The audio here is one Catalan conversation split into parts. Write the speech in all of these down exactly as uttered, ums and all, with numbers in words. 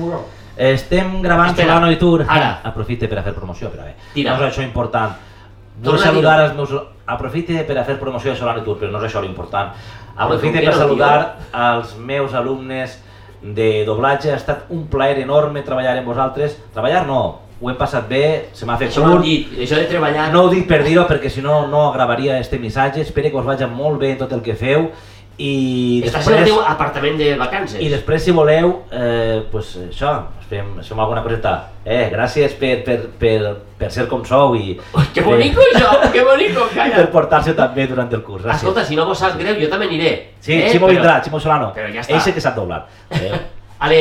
Estem gravant Solano i Tour. Ara. Aprofite per a fer promoció, però bé. Tira. No és això important. Vull saludar els meus... Aprofite per a fer promoció de Solano i Tour, però no és això l'important. Aprofite per saludar als meus alumnes de doblatge. Ha estat un plaer enorme treballar amb vosaltres. Treballar no, ho hem passat bé, se m'ha fet curt. Això de treballar... No ho dic per dir-ho, perquè si no, no gravaria este missatge. Espero que us vagi molt bé en tot el que feu. I Estàs després, en el teu apartament de vacances. I després, si voleu, eh, pues això, fem, fem alguna coseta. Eh, gràcies per, per, per, per ser com sou i... Ui, que bonico això, que bonico, calla. Per portar-se també durant el curs. Gràcies. Escolta, si no vos sap greu, jo també aniré. Sí, eh? Ximo però... vindrà, Ximo Solano. Però ja està. Eixe que sap doblar. Eh? Ale!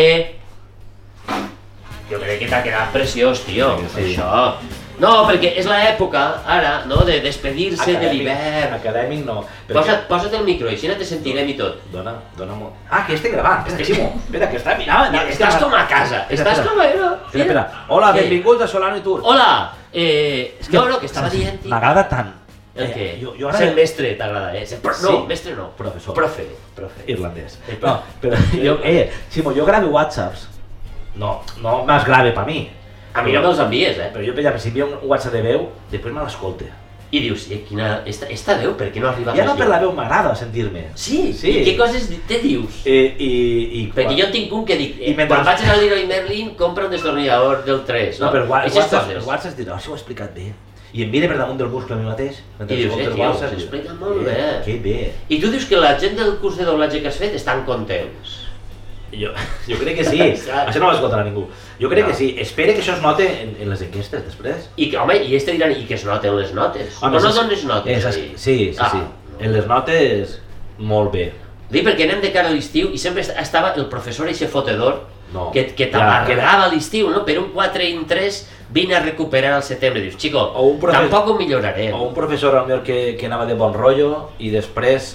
Jo crec que t'ha quedat preciós, tio, sí. Això. No, perquè és l'època, ara, no, de despedir-se de l'hivern. Acadèmic no. Posa't, posa't el micro, així no te sentirem i tot. Dona, dona molt. Ah, que estic gravant, espera, Ximo. Espera, que està mirant. Ja, estàs com a casa, estàs com a... Espera, espera. Hola, benvinguts a Solano i Tour. Hola! Eh, no, no, que estava dient... M'agrada tant. El què? Jo, jo Ser mestre t'agrada, eh? Ser... No, sí. mestre no. Professor. Profe. Profe. Irlandès. No, però jo... Eh, Ximo, jo gravo whatsapps. No, no me'ls grave per mi. A mi no me'ls envies, eh? Però jo, per exemple, si envio un WhatsApp de veu, després me l'escolte. I dius, eh, quina... Esta, esta veu, per què no arriba ja més no per la veu m'agrada sentir-me. Sí? Sí. I què coses te dius? I, i, i, Perquè jo tinc un que dic, eh, mentre... quan vaig anar a Leroy Merlin, compra un destornillador del tres, no? No, però el WhatsApp, coses. el WhatsApp dirà, oh, si ho he explicat bé. I em mira per damunt del muscle a mi mateix. I dius, eh, tio, s'explica molt bé. Que bé. I tu dius que la gent del curs de doblatge que has fet estan contents. Jo, jo crec que sí, això no l'escoltarà ningú. Jo crec no. que sí, espero que això es note en, en les enquestes després. I que, home, i ells te diran, i que es noten les notes. Home, o no dones notes? És, sí, sí, ah, sí. No. En les notes, molt bé. Dic, perquè anem de cara a l'estiu i sempre estava el professor eixe fotedor no. que, que t'amarregava ja, l'estiu, no? Per un quatre i un tres vine a recuperar al setembre. Dius, xico, tampoc ho millorarem. O un professor al millor que, que anava de bon rotllo i després...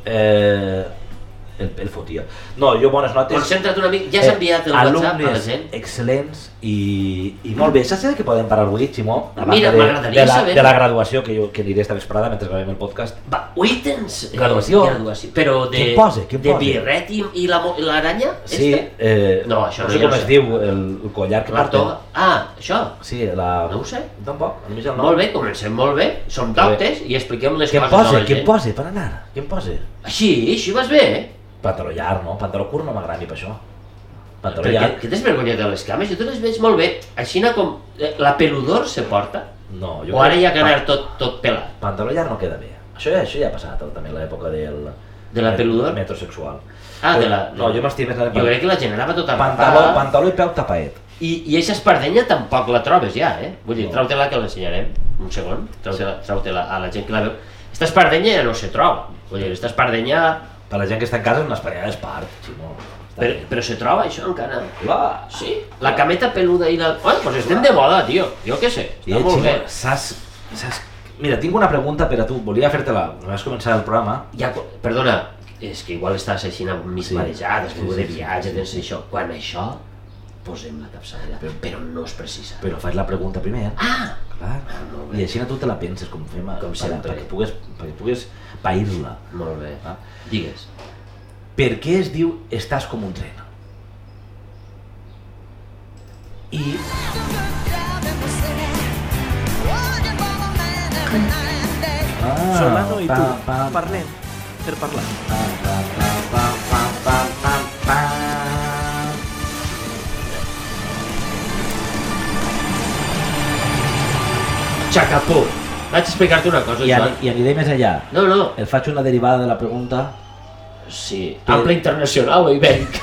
Eh, El, el fotia. No, jo bones notes... Concentra't una mica, ja has enviat el WhatsApp a la gent? Alumnes excel·lents i, i molt bé. Saps de què podem parar avui, Ximo? Mira, m'agradaria saber... De la graduació, que jo que aniré esta vesprada mentre gravem el podcast. Va, ui, tens... Graduació. Graduació. Però de... Què posa? Què de birret i, i l'aranya? Sí, eh... No, això no no sé com es diu, el, el collar que porten. Ah, això? Sí, la... No ho sé. Tampoc, només el nom. Molt bé, comencem molt bé. Som doctes i expliquem les coses a la gent. Què em posa? Per anar? Què em posa? Així, així vas bé, eh? Pantaló llarg, no? Pantaló curt no m'agrada ni per això. Pantaló llarg. Què t'has vergonyat de les cames? Jo te les veig molt bé. Així com... La peludor se porta? No, jo... O ara hi ha que anar tot, tot pelat? Pantaló llarg no queda bé. Això ja, això ja ha passat també a l'època del... De la peludor? Metrosexual. Ah, de la... No, jo m'estic més... Jo crec que la gent anava tota pantaló, pantaló i peu tapaet. I, i eixa espardenya tampoc la trobes ja, eh? Vull dir, trau-te-la que l'ensenyarem. Un segon. Trau-te-la trau a la gent que la veu. Esta espardenya ja no se troba. Vull dir, esta espardenya... Per la gent que està en casa és una espardenya d'espart, Ximo. Però, però se troba això encara? Clar. Sí? La cameta peluda i la... Bueno, doncs estem de moda, tio. Jo què sé, està molt Ximo, bé. Saps, saps... Mira, tinc una pregunta per a tu. Volia fer-te-la. Vas començar el programa. Ja, perdona, és que igual estàs així mig sí. marejat, has vingut sí, de viatge, sí, sí, tens això. Quan això, posem la capçalera, però, però no es precisa. Però faig la pregunta primer. Ah! Clar. Ah, I així tu te la penses, com fem, com sempre. Perquè pugues, perquè pugues pair-la. Molt bé. Ah? Digues. Per què es diu estàs com un tren? I... Ah, Solano i tu, parlem, per parlar. Pam, pam, pam, pam, pam, pam, pam. Xacapó! Vaig explicar-te una cosa, I, Joan. I aniré més enllà. No, no. El faig una derivada de la pregunta. Sí, ample internacional o ibèric.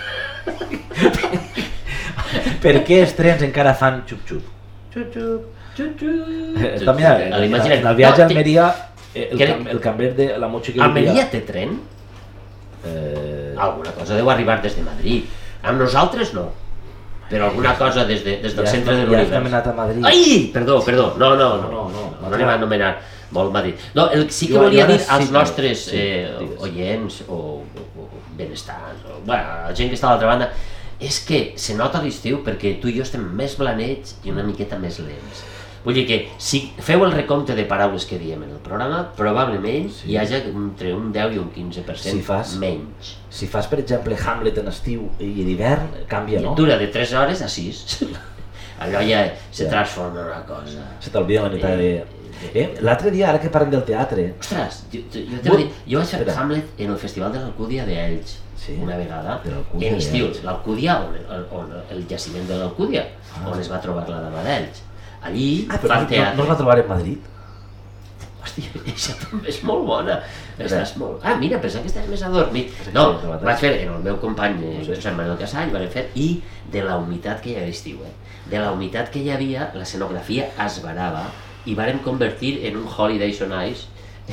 Per què els trens encara fan xup-xup? Xup-xup. Xup-xup. Mira, en el viatge a Almeria, el, cam, el cambrer de la motxilla... Almeria té tren? Eh... Alguna cosa deu arribar des de Madrid. Amb nosaltres no. Però alguna cosa des, de, des del ja centre de l'univers. Ja hem anat a Madrid. Ai! Perdó, perdó. No, no, no. No, no, no anem a anomenar molt Madrid. No, el, sí que volia dir als nostres eh, oients o, o, o benestants, o, bueno, la gent que està a l'altra banda, és que se nota l'estiu perquè tu i jo estem més blanets i una miqueta més lents. Vull dir que si feu el recompte de paraules que diem en el programa, probablement sí. hi hagi entre un deu i un quinze per cent si fas, menys. Si fas, per exemple, Hamlet en estiu i en hivern, canvia, no? Dura de tres hores a sis. Allò ja se transforma en una cosa. Se t'olvida la meitat de... Eh, l'altre dia, ara que parlem del teatre... Ostres, jo, jo t'he dit, jo vaig fer Hamlet en el Festival de l'Alcúdia d'Elx, sí? una vegada, en estiu. L'Alcúdia, on, on, el jaciment de l'Alcúdia, ah. on es va trobar la dama d'Elx. Allí ah, fa el teatre. No, no es va trobar en Madrid? Hòstia, això també és molt bona. Estàs molt... Ah, mira, pensava que estàs més adormit. No, vaig fer en el meu company, Josep Manuel Casall, vaig fer, i de la humitat que hi havia estiu, eh? De la humitat que hi havia, l'escenografia es varava i vàrem convertir en un Holidays on Ice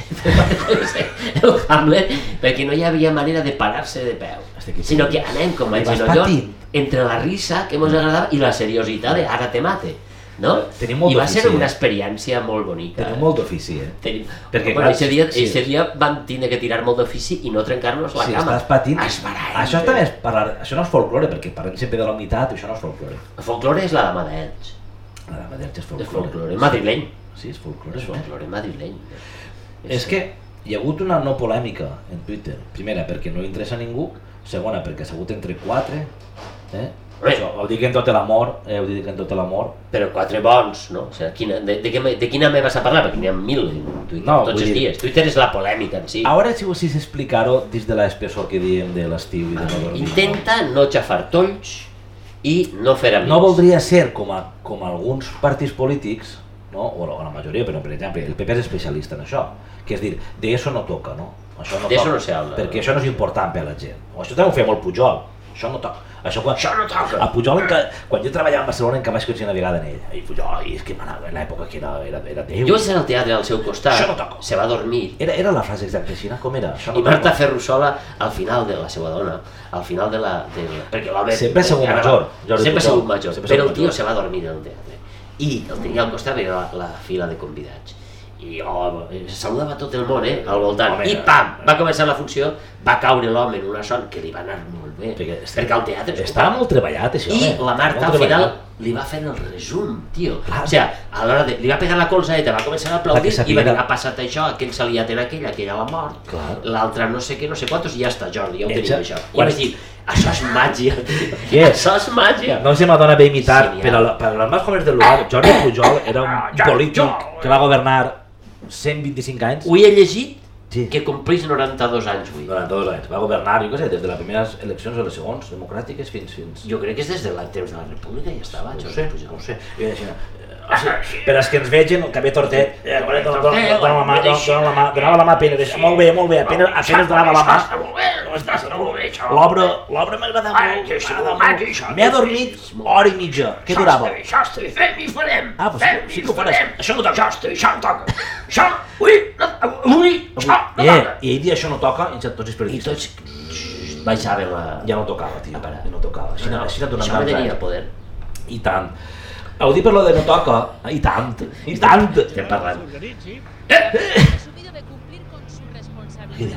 el Hamlet, perquè no hi havia manera de parar-se de peu, sinó que anem com a genollons entre la risa que ens agradava i la seriositat de ara te mate. No? I va ser una experiència molt bonica. Tenim molt d'ofici, eh? Tenim... Perquè, bueno, clar, dia, sí, sí. dia vam tenir que tirar molt d'ofici i no trencar-nos la sí, cama. Estàs patint. Això, també és parlar... això no és folklore, perquè parlem sempre de la humitat, això no és folklore. El folklore és la dama d'Elx. La dama d'Elx és folklore. És folklore madrileny. Sí, és folklore. És folklore madrileny. És que hi ha hagut una no polèmica en Twitter. Primera, perquè no li interessa a ningú. Segona, perquè s'ha hagut entre quatre. Eh? Això, ho dic en tot l'amor, eh, ho dic en tot l'amor. Però quatre bons, no? O sigui, quina, de, de, de, de quina me vas a parlar? Perquè n'hi ha mil en Twitter, no, tots els dir... dies. Twitter és la polèmica en si. Ara si vos explicar-ho des de l'espessor que diem de l'estiu i de no dormir. Intenta no xafar tolls i no fer amics. No voldria ser com, a, com alguns partits polítics, no? O la majoria, però per exemple, el P P és especialista en això, que és dir, de eso no toca, no? Això no toca, no se habla, perquè no? Això no és important per a la gent. O això també ho feia molt Pujol, això no toca. Això, quan, això no toca. A Pujol, en que, quan jo treballava a Barcelona, en què vaig coincidir una vegada en ell. I Pujol, i és que m'anava en l'època que era, era, era Déu. Jo vaig anar al teatre al seu costat, això no toca. Se va dormir. Era, era la frase exacta, així, com era? Això no I Marta Ferrusola, al final de la seva dona, al final de la... De la perquè l'home... Sempre ha sigut major. Sempre ha sigut major, però el tio se va dormir en el teatre. I el tenia al costat, veia la, la fila de convidats. I oh, saludava tot el món, eh, al voltant. Home, I pam, va començar la funció, va caure l'home en una son que li va anar molt bé. Perquè, perquè al teatre... Estava molt treballat, això. I la Marta, al final, li va fer el resum, tio. Clar. O sigui, a l'hora de... li va pegar la colzadeta, va començar a aplaudir i va dir, ha passat això, aquell s'ha liat en aquell, aquella l'ha mort, l'altre no sé què, no sé quantos, i ja està, Jordi, ja ho tenim això. I vaig dir, això és màgia, tio. Això és màgia. No se m'adona bé imitar, però per als més jóvenes del lugar, Jordi Pujol era un polític que va governar cent vint-i-cinc anys. Ho he llegit sí. Que complís noranta-dos anys avui. noranta-dos anys. Va governar, jo què sé, des de les primeres eleccions a les segons democràtiques fins fins... Jo crec que és des de la temps de la República ja estava. No ho sé, no ho sé. Jo deia, o sigui, per als que ens vegin, el cabell tortet, eh, donava la mà, donava la mà a Pere, molt bé, molt bé, apenas, apenas donava la mà. L'obra, l'obra m'agradava molt, m'he adormit hora i mitja, què durava? Això estic fent i farem, ah, pues sí que ho faràs, això no toca. Això no toca, això, ui, ui, això no toca. I ell dia això no toca, i tots els periodistes. I tots baixaven la... Ja no tocava, tio, no tocava, així no donava això me tenia poder. I tant. Heu dit per lo de no toca? I tant, i tant! Estem parlant. Asumido de cumplir con su responsabilidad.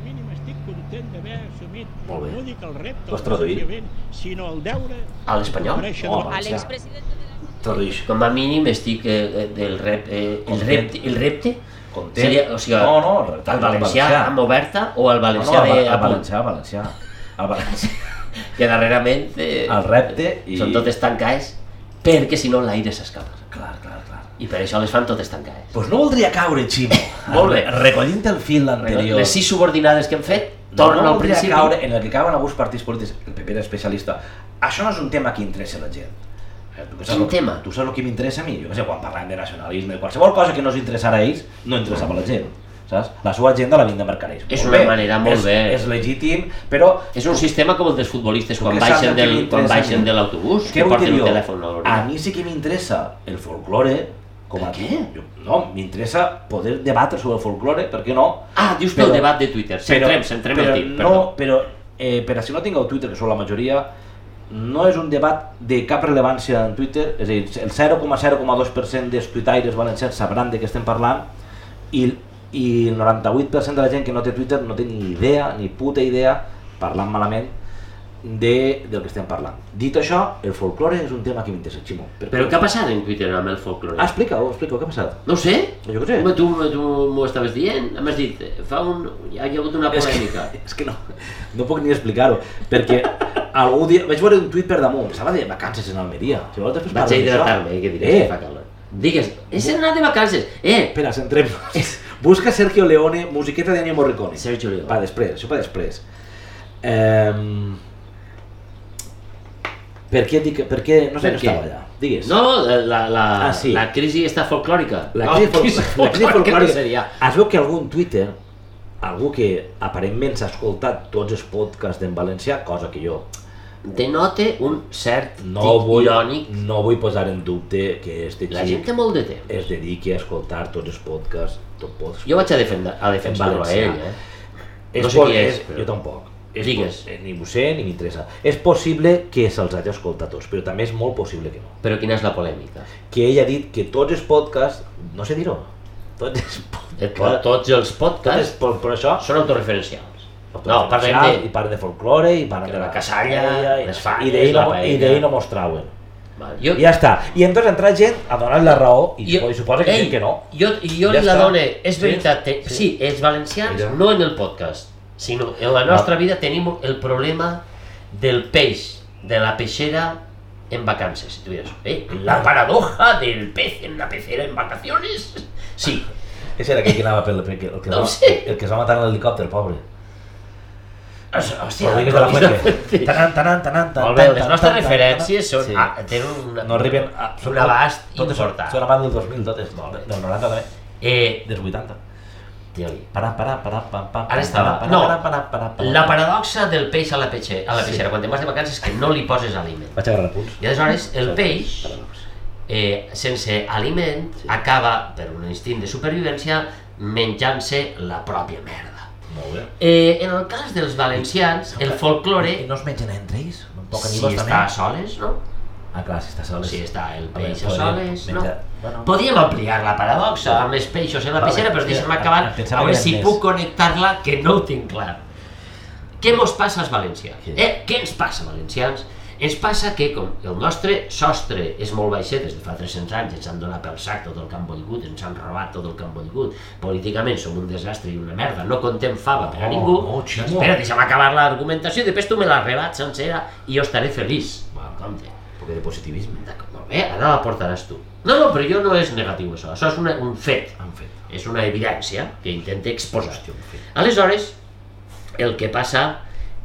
Molt bé. Ho has traduït? A l'espanyol? Oh, valencià. Traduïx. Com a mínim estic eh, del rep... Eh, el repte... El repte? Seria, o sigui, no, no, el valencià amb oberta o el valencià no, no, de... El valencià, el valencià. El valencià. Que darrerament... Eh, el repte i... Són totes tancades perquè si no l'aire s'escapa. Clar, clar, clar. I per això les fan totes tancades. Doncs pues no voldria caure, Ximo. Molt bé. Recollint el fil anterior. Les sis subordinades que hem fet tornen no al principi. No voldria caure en el que cauen alguns partits polítics, el P P era especialista. Això no és un tema que interessa a la gent. Quin tema? Tu saps el que m'interessa a mi? Jo què sé, quan parlem de nacionalisme, qualsevol cosa que no els interessara a ells, no interessava a la gent. Saps? La seva agenda la vinc de marcar ells. És una manera molt bé. És legítim, però... És un sistema com el dels futbolistes quan baixen del quan baixen de l'autobús, que porten un telèfon a l'orella. A mi sí que m'interessa el folklore, com a què? No, m'interessa poder debatre sobre el folklore, per què no? Ah, dius pel debat de Twitter, centrem, centrem el tip, perdó. No, però per a si no tingueu Twitter, que sou la majoria, no és un debat de cap rellevància en Twitter, és a dir, el zero coma zero coma dos per cent dels tuitaires valencians sabran de què estem parlant i i el noranta-vuit per cent de la gent que no té Twitter no té ni idea, ni puta idea, parlant malament, de, del que estem parlant. Dit això, el folklore és un tema que m'interessa, Ximo. Però què ha passat en Twitter amb el folklore? Ah, explica-ho, explica-ho, què ha passat? No ho sé. Jo què sé. Home, tu, tu m'ho estaves dient, m'has dit, fa un... hi ha hagut una polèmica. És que, és que no, no puc ni explicar-ho, perquè algú dia... vaig veure un tuit per damunt, estava de vacances en Almeria. Si vols després Vaig a parlem d'això. hidratar-me, eh, que diré, Eh, que fa calor. Digues, és anat de vacances. Eh, espera, centrem-nos. Busca Sergio Leone, musiqueta de Ennio Morricone. Sergio Leone. Pa després, això pa després. Eh... Per què dic... Per què... No sé Per que què? estava allà. Digues. no, la, la, Ah, sí. la crisi està folclòrica. La No, crisi, fol... la crisi folclòrica. no seria. Es veu que algú en Twitter, algú que aparentment s'ha escoltat tots els podcasts en valencià, cosa que jo Denota un cert no tic vull, irònic. no vull posar en dubte que este La gent xic té molt de temps. es dediqui a escoltar tots els podcasts, tot podcasts. Jo vaig a, defendre, a defensar-lo a valencià. ell, eh? És No sé po- qui és, és, però- Jo tampoc. És Digues. po- Ni ho sé ni m'interessa. És possible que se'ls hagi escoltat tots, però també és molt possible que no. Però quina és la polèmica? Que ell ha dit que tots els podcasts, no sé dir-ho, tots els Eh, podcasts, Tots els tots podcasts els, per, per això, són autorreferencials. No, parlem de... i parlen de folklore, i parlen de de la casalla, i, les fanyes, i d'ell la no, paella. i d'ell no mostraven. Val, Jo, I ja està. I entonces entra gent a donar la raó, i, jo- i suposa que ei, gent que no. Jo, jo Ja li la està. done, és Sí, veritat, te, sí. sí, els valencians, Mira. no en el podcast, sinó en la nostra vida tenim el problema del peix, de la peixera en vacances. Tu diràs, eh, la paradoja del pez en la pecera en vacaciones. Sí, Ese era aquell que anava pel... El que, el que, No va, ho sé. el que es va matar en l'helicòpter, pobre. hòstia, Rodríguez de la Fuente. Fuente. Tanan, tanan, tanan, tanan, Molt bé, les tanan, nostres tanan, referències són, Sí. ah, tenen una, No arriben a... un abast totes són- important. Són abans del dos mil, totes. Del noranta també. Eh, Dels vuitanta. tio-li, Para, para, para, pam, pam. Ara estava. para, No. para, para, para, para. la paradoxa del peix a la peixera, a la Sí. peixera quan te'n vas de vacances és que no li poses aliment. Vaig agarrar punts. I aleshores el Sí. peix, Paradox. eh, sense aliment, Sí. acaba, per un instint de supervivència, menjant-se la pròpia merda. Molt bé. Eh, en el cas dels valencians, el I folklore, no es mengen entre ells? No toquen si també? està a soles, no? Ah, clar, si està soles. Si està el A veure, peix a podríem soles, no? menjar- Bueno. Podríem ampliar la paradoxa amb els peixos en la Vale, peixera, però sí, deixa'm em- acabar em pensava a veure que si eren puc més. connectar-la, que no ho tinc clar. Què mos passa als valencians? Què? Eh, què ens passa, valencians? Ens passa que, com el nostre sostre és molt baixet, des de fa tres-cents anys ens han donat pel sac tot el que han volgut, ens han robat tot el que han volgut, políticament som un desastre i una merda, no contem fava per a Oh, ningú, oh, Ximo. espera, deixa'm acabar l'argumentació i després tu me la rebats sencera i jo estaré feliç. Val. Compte. Un poc de positivisme. D'acord, molt bé, ara la portaràs tu. No, no, però jo no és negatiu això, això és una, un fet, Han fet. és una evidència que intente exposar. Hòstia, un fet. Aleshores, el que passa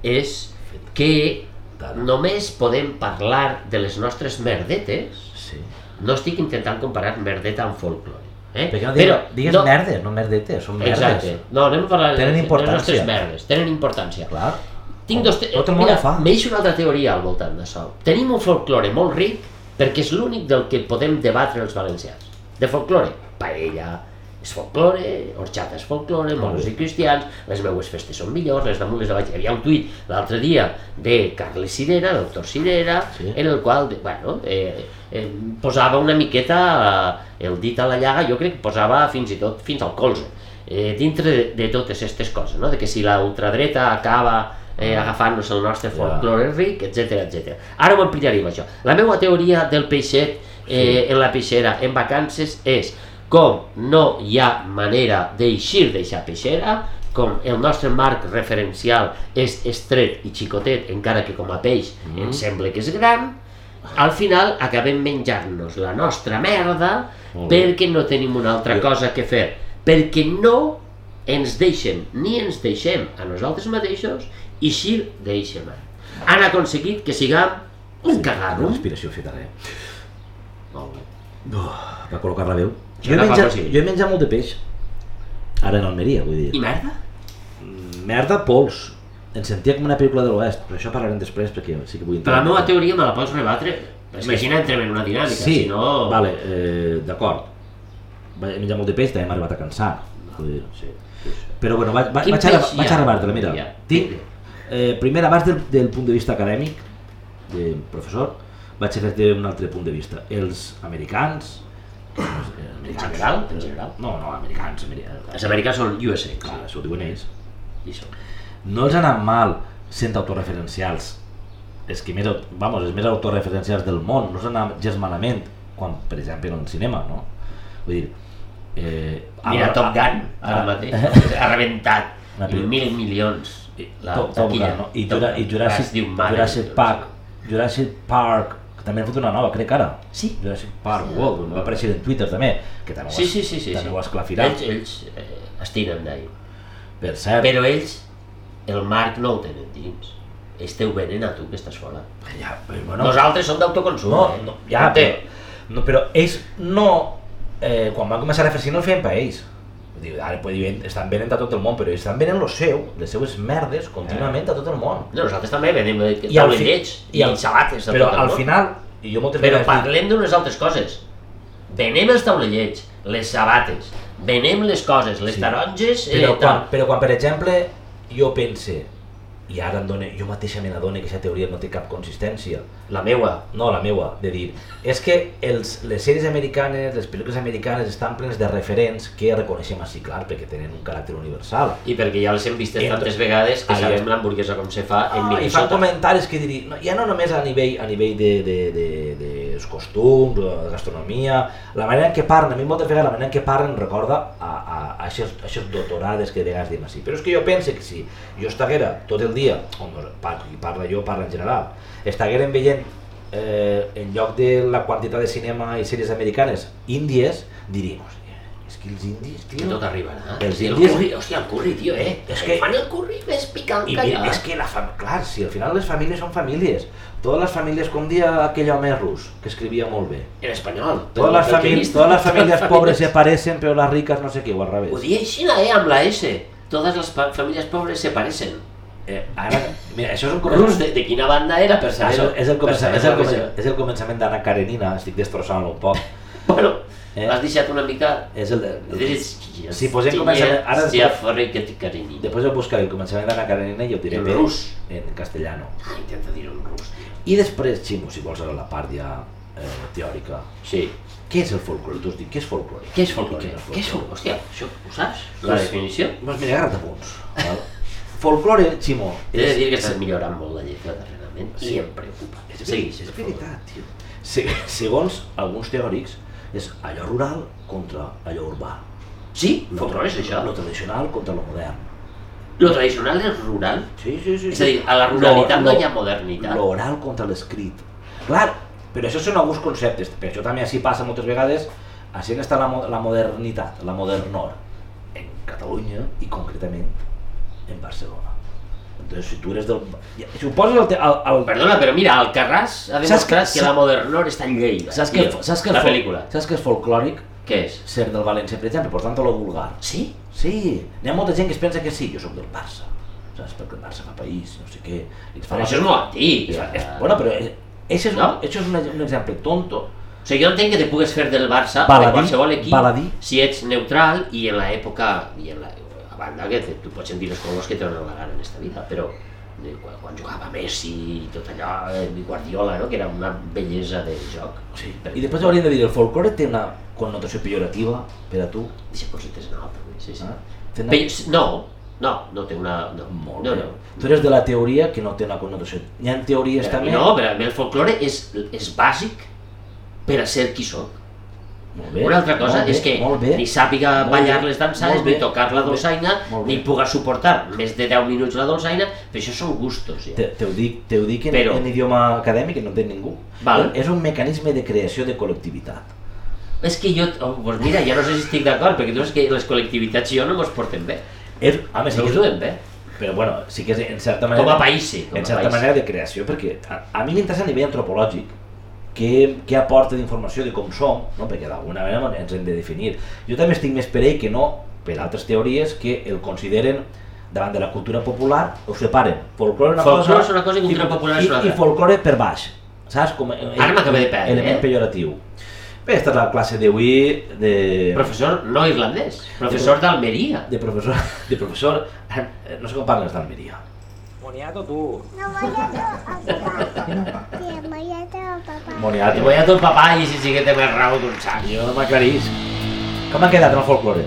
és que només podem parlar de les nostres merdetes, Sí. no estic intentant comparar merdeta amb folklore. Eh? Per què no digues, digues no, merdes, no merdetes, són merdes. Exacte, no, anem a parlar de, Tenen de les importància. nostres merdes, tenen importància. Clar. Tinc dos... Te... Tot el món Mira, ho fa. m'eix una altra teoria al voltant d'això. Tenim un folklore molt ric perquè és l'únic del que podem debatre els valencians. De folklore, paella, és folklore, horxata és folklore, moros i cristians, les meues festes són millors, les damunt les de baix. Hi havia un tuit l'altre dia de Carles Cirera, doctor Cirera, Sí. en el qual, bueno, eh, eh, posava una miqueta eh, el dit a la llaga, jo crec que posava fins i tot fins al colze, eh, dintre de, de totes aquestes coses, no? De que si la ultradreta acaba eh, agafant-nos el nostre folklore ric, etcètera, etcètera. Ara ho ampliaríem, això. La meva teoria del peixet eh, en la peixera en vacances és com no hi ha manera d'eixir d'eixa peixera, com el nostre marc referencial és estret i xicotet, encara que com a peix mm. ens sembla que és gran, al final acabem menjant-nos la nostra merda perquè no tenim una altra cosa que fer, perquè no ens deixen ni ens deixem a nosaltres mateixos eixir d'eixa mar. Han aconseguit que siguem un cagarro. Una respiració feta, eh? Molt bé. Uh, va col·locar la veu. Això Jo he, agafa menjat, possible. jo he menjat molt de peix. Ara en Almeria, vull dir. I merda? Mm, Merda, pols. Em sentia com una pel·lícula de l'Oest, però això parlarem després perquè sí que vull Però la entrar. meva teoria me la pots rebatre? És que així no entrem en una dinàmica, Sí, si no... vale, eh, d'acord. Va- He menjat molt de peix, també m'ha arribat a cansar. Vull dir. Sí. Però bueno, vaig, vaig, Quin vaig, a, peix hi vaig ha? a rebar-te-la, mira. Ja. Tinc, eh, primer, abans del, del punt de vista acadèmic, de professor, vaig a fer-te un altre punt de vista. Els americans... Eh, En general? En general? No, no, americans, americans. Els americans són U S A. Clar, això ho diuen ells. I són. No els ha anat mal sent autorreferencials és que més, vamos, és més autorreferencials del món, no s'anà gens malament, quan, per exemple, en el cinema, no? Vull dir... Eh, Mira, a, Top Gun, ara mateix, ha rebentat mil milions. La, Top, Top Gun, no? I, Jura, i Jurassic, Jurassic Park, Jurassic Park, que també han fet una nova, crec ara. Sí. Jurassic Park World, va aparèixer en Twitter també, que també ho sí, sí, sí, sí, també sí. ho esclafirà. Ells, ells eh, es tiren d'ahir. Per cert. Però ells, el marc no el tenen dins. Ells te ho venen a tu que estàs fora. Ja, però, bueno, nosaltres som d'autoconsum. No, eh? no, ja, però, no, però ells no... Eh, quan van començar a fer cine no el feien per ells. Diu, ara dir, estan venent a tot el món, però estan venent lo seu, les seues merdes contínuament a tot el món. No, nosaltres també venem taulellets i, i sabates a tot el món. Però al final, i jo moltes però parlem d'unes altres coses. Venem els taulellets, les sabates, venem les coses, les sí. taronges... Però, eh, quan, però quan, per exemple, jo pense, i ara em done, jo mateixa me n'adone que aquesta teoria no té cap consistència. La meua. No, la meua, de dir, és que els, les sèries americanes, les pel·lícules americanes estan plenes de referents que reconeixem així, clar, perquè tenen un caràcter universal. I perquè ja les hem vistes tantes vegades que sabem l'hamburguesa com se fa en Minnesota. I fan comentaris que diria, no, ja no només a nivell, a nivell de, de, de, de, dels costums, de gastronomia, la manera en què parlen, a mi moltes vegades la manera en què parlen recorda a, a, a aquestes doctorades que de vegades diem així. Però és que jo pense que si jo estiguera tot el dia, on parla jo, parla en general, estigueren veient eh, en lloc de la quantitat de cinema i sèries americanes índies, diríem, és que els indis, tio... Que tot arribarà. Els el indis... curri, hòstia, el curri, tio, eh? És que fan el curri més picant que allà. És que la fam... clar, si al final les famílies són famílies. Totes les famílies, com dia aquell home rus, que escrivia molt bé. En espanyol. Totes les, famílies, totes les famílies pobres se parecen, però les riques no sé què, o al revés. Ho dia així, eh, amb la S. Totes les famílies pobres se parecen. Eh, ara, mira, això és un començament... Rus, de, de quina banda era, per saber... Això és el començament, és el començament, és el començament d'Anna Karenina, estic destrossant-lo un poc. Bueno, eh? L'has deixat una mica... És el de... El... Si posem començament... Ara si després... Karenina. Després ho buscaré el començament d'Anna Karenina i ho diré en rus. En castellano. Ah, intenta dir-ho en rus. I després, Ximo, si vols ara la part ja eh, teòrica. Sí. Què és el folklore? Tu has dit, què és folklore? Què és folklore? Què és folklore? Hòstia, això ho saps? La definició? Doncs mira, agarra't a punts. Folklore, Ximo... He de dir que estàs millorant molt la lletra darrerament i em preocupa. És veritat, tio. Segons alguns teòrics, és allò rural contra allò urbà. Sí, folklore és això. Lo tradicional contra lo modern. Lo tradicional és rural? Sí, sí, sí. És a dir, a la ruralitat no hi ha modernitat. Lo oral contra l'escrit. Clar, però això són alguns conceptes, per això també així passa moltes vegades, així està la, la modernitat, la modernor, en Catalunya i concretament en Barcelona. Entonces, si tu eres del... Si ho poses al... Te... al, al... Perdona, però mira, Alcarràs ha demostrat que, que la modernor està en Lleida. Saps que, saps que la fol... pel·lícula. Saps que és folclòric? Què és? Ser del València, per exemple, per tant, lo vulgar. Sí? Sí. N'hi ha molta gent que es pensa que sí, jo soc del Barça. Saps? Perquè el Barça fa país, no sé què. I però això és molt antic. Ja. És... Bueno, però això és, no? un, és un, un exemple tonto. O sigui, jo entenc que te pugues fer del Barça baladí, de qualsevol equip baladí. Si ets neutral i en l'època i en la a banda que te, tu pots sentir els colors que te donen la gana en esta vida, però de, quan, quan jugava Messi i tot allò, eh, Guardiola, no? Que era una bellesa de joc. Sí. I després hauríem de dir, el folklore té una connotació pejorativa per a tu? Deixa cosetes en alta, sí, sí. Ah? Una... Pe no, no, no té una... No. Molt no, bé. no. Tu eres de la teoria que no té una connotació. Hi ha teories per també... No, però el folklore és, és bàsic per a ser qui soc. Bé, una altra cosa bé, és que ni sàpiga ballar les danzades, ni tocar la dolçaina, ni puga suportar més de deu minuts la dolçaina, però això són gustos. Ja. Te, te, ho dic, te ho dic en, però, en idioma acadèmic, que no entén ningú. Val. És un mecanisme de creació de col·lectivitat. És que jo, oh, pues mira, ja no sé si estic d'acord, perquè tu saps que les col·lectivitats i jo no mos porten bé. És, home, sí no que us duen bé. Però bueno, sí que és en certa manera... Com a país, sí. En certa manera de creació, perquè a, a mi m'interessa a nivell antropològic què, què aporta d'informació de com som, no? Perquè d'alguna manera ens hem de definir. Jo també estic més per ell que no per altres teories que el consideren davant de la cultura popular, ho separen. Folklore una folklore cosa, és una cosa i cultura popular és una altra. I folklore per baix, saps? Com, Ara m'acabé de perdre, element eh? pejoratiu. Bé, esta és la classe d'avui de... Professor no irlandès, professor d'Almeria. De professor, de professor, no sé com parles d'Almeria. Moniato, tu. No voy a todo papá. Sí, voy a todo papá. Moniato. Te voy a tot papà i si sí que té més raó d'un sac. Jo no m'aclarisc. Com ha quedat en el folklore?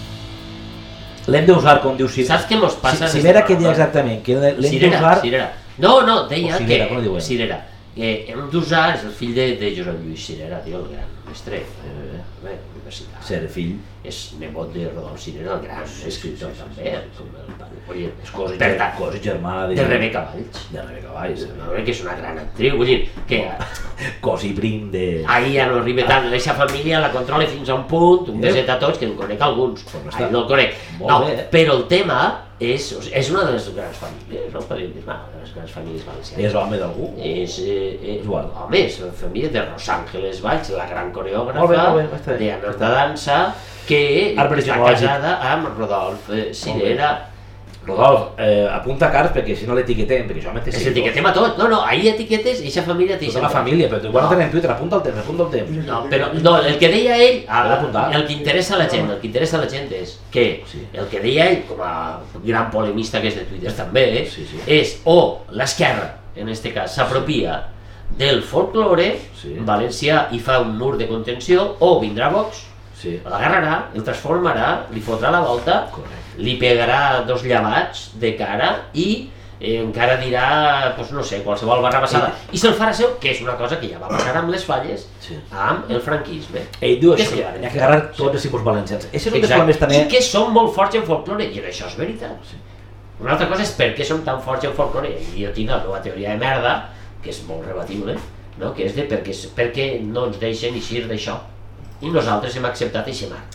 L'hem d'usar com diu Cirera. Saps què mos passa? Cirera què dia exactament? Que l'hem d'usar No, no, deia O Cirera, que... com ho diuen? Cirera. Eh, en Dusà és el fill de, de Josep Lluís Cirera, tio, el gran mestre, eh, bé, universitat. Ser fill. És nebot de Rodolf Cirera, el gran Sí, sí, escriptor sí, sí, també. sí, sí. Com el pare. Vull dir, És cosa, per ger tant, cosa germana de... de Rebeca Valls. De Rebeca Valls. No, que és una gran actriu, vull dir, que Cos i prim de... ahir ja no arriba tant, aquesta família la controla fins a un punt, un Eh? beset a tots, que en conec alguns, Com està? ahir no el conec. Molt No, bé. però el tema és, és una de les grans famílies, no? Podríem dir, una de les grans famílies valencianes. És home d'algú? És, eh, eh, Igual. home, és la família de Rosàngeles Valls, la gran Molt bé, coreògrafa molt bé, està bé. d'Anna de dansa, que Arbre està genealògic. casada amb Rodolf eh, Cirera. Rodolf, eh, apunta cards perquè si no l'etiquetem, perquè això m'he És etiquetem a tot, no, no, ahir etiquetes i aquesta família té... Tota la família, però tu igual no tenen Twitter, apunta el temps, apunta el temps. No, però no, el que deia ell, L'he d'apuntar. el que interessa a la gent, el que interessa a la gent és que Sí. el que deia ell, com a gran polemista que és de Twitter també, eh, Sí, sí. és o l'esquerra, en este cas, s'apropia del folklore Sí. valencià i fa un mur de contenció, o vindrà Vox, Sí. l'agarrarà, el transformarà, li fotrà la volta, Correcte. li pegarà dos llavats de cara i eh, encara dirà, doncs no sé, qualsevol barra passada, i se'l farà seu, que és una cosa que ja va passar amb les falles, Sí. amb el franquisme. Ell diu Que això, sí, que ara. hi ha que agarrar tots els tipus valencians. Això és un dels Exacte. problemes també... I que són molt forts en folklore, i això és veritat. Una altra cosa és per què som tan forts en folklore, i jo tinc la meva teoria de merda, que és molt rebatible, no? Que és de per què, per què no ens deixen eixir d'això, i nosaltres hem acceptat aquest mar.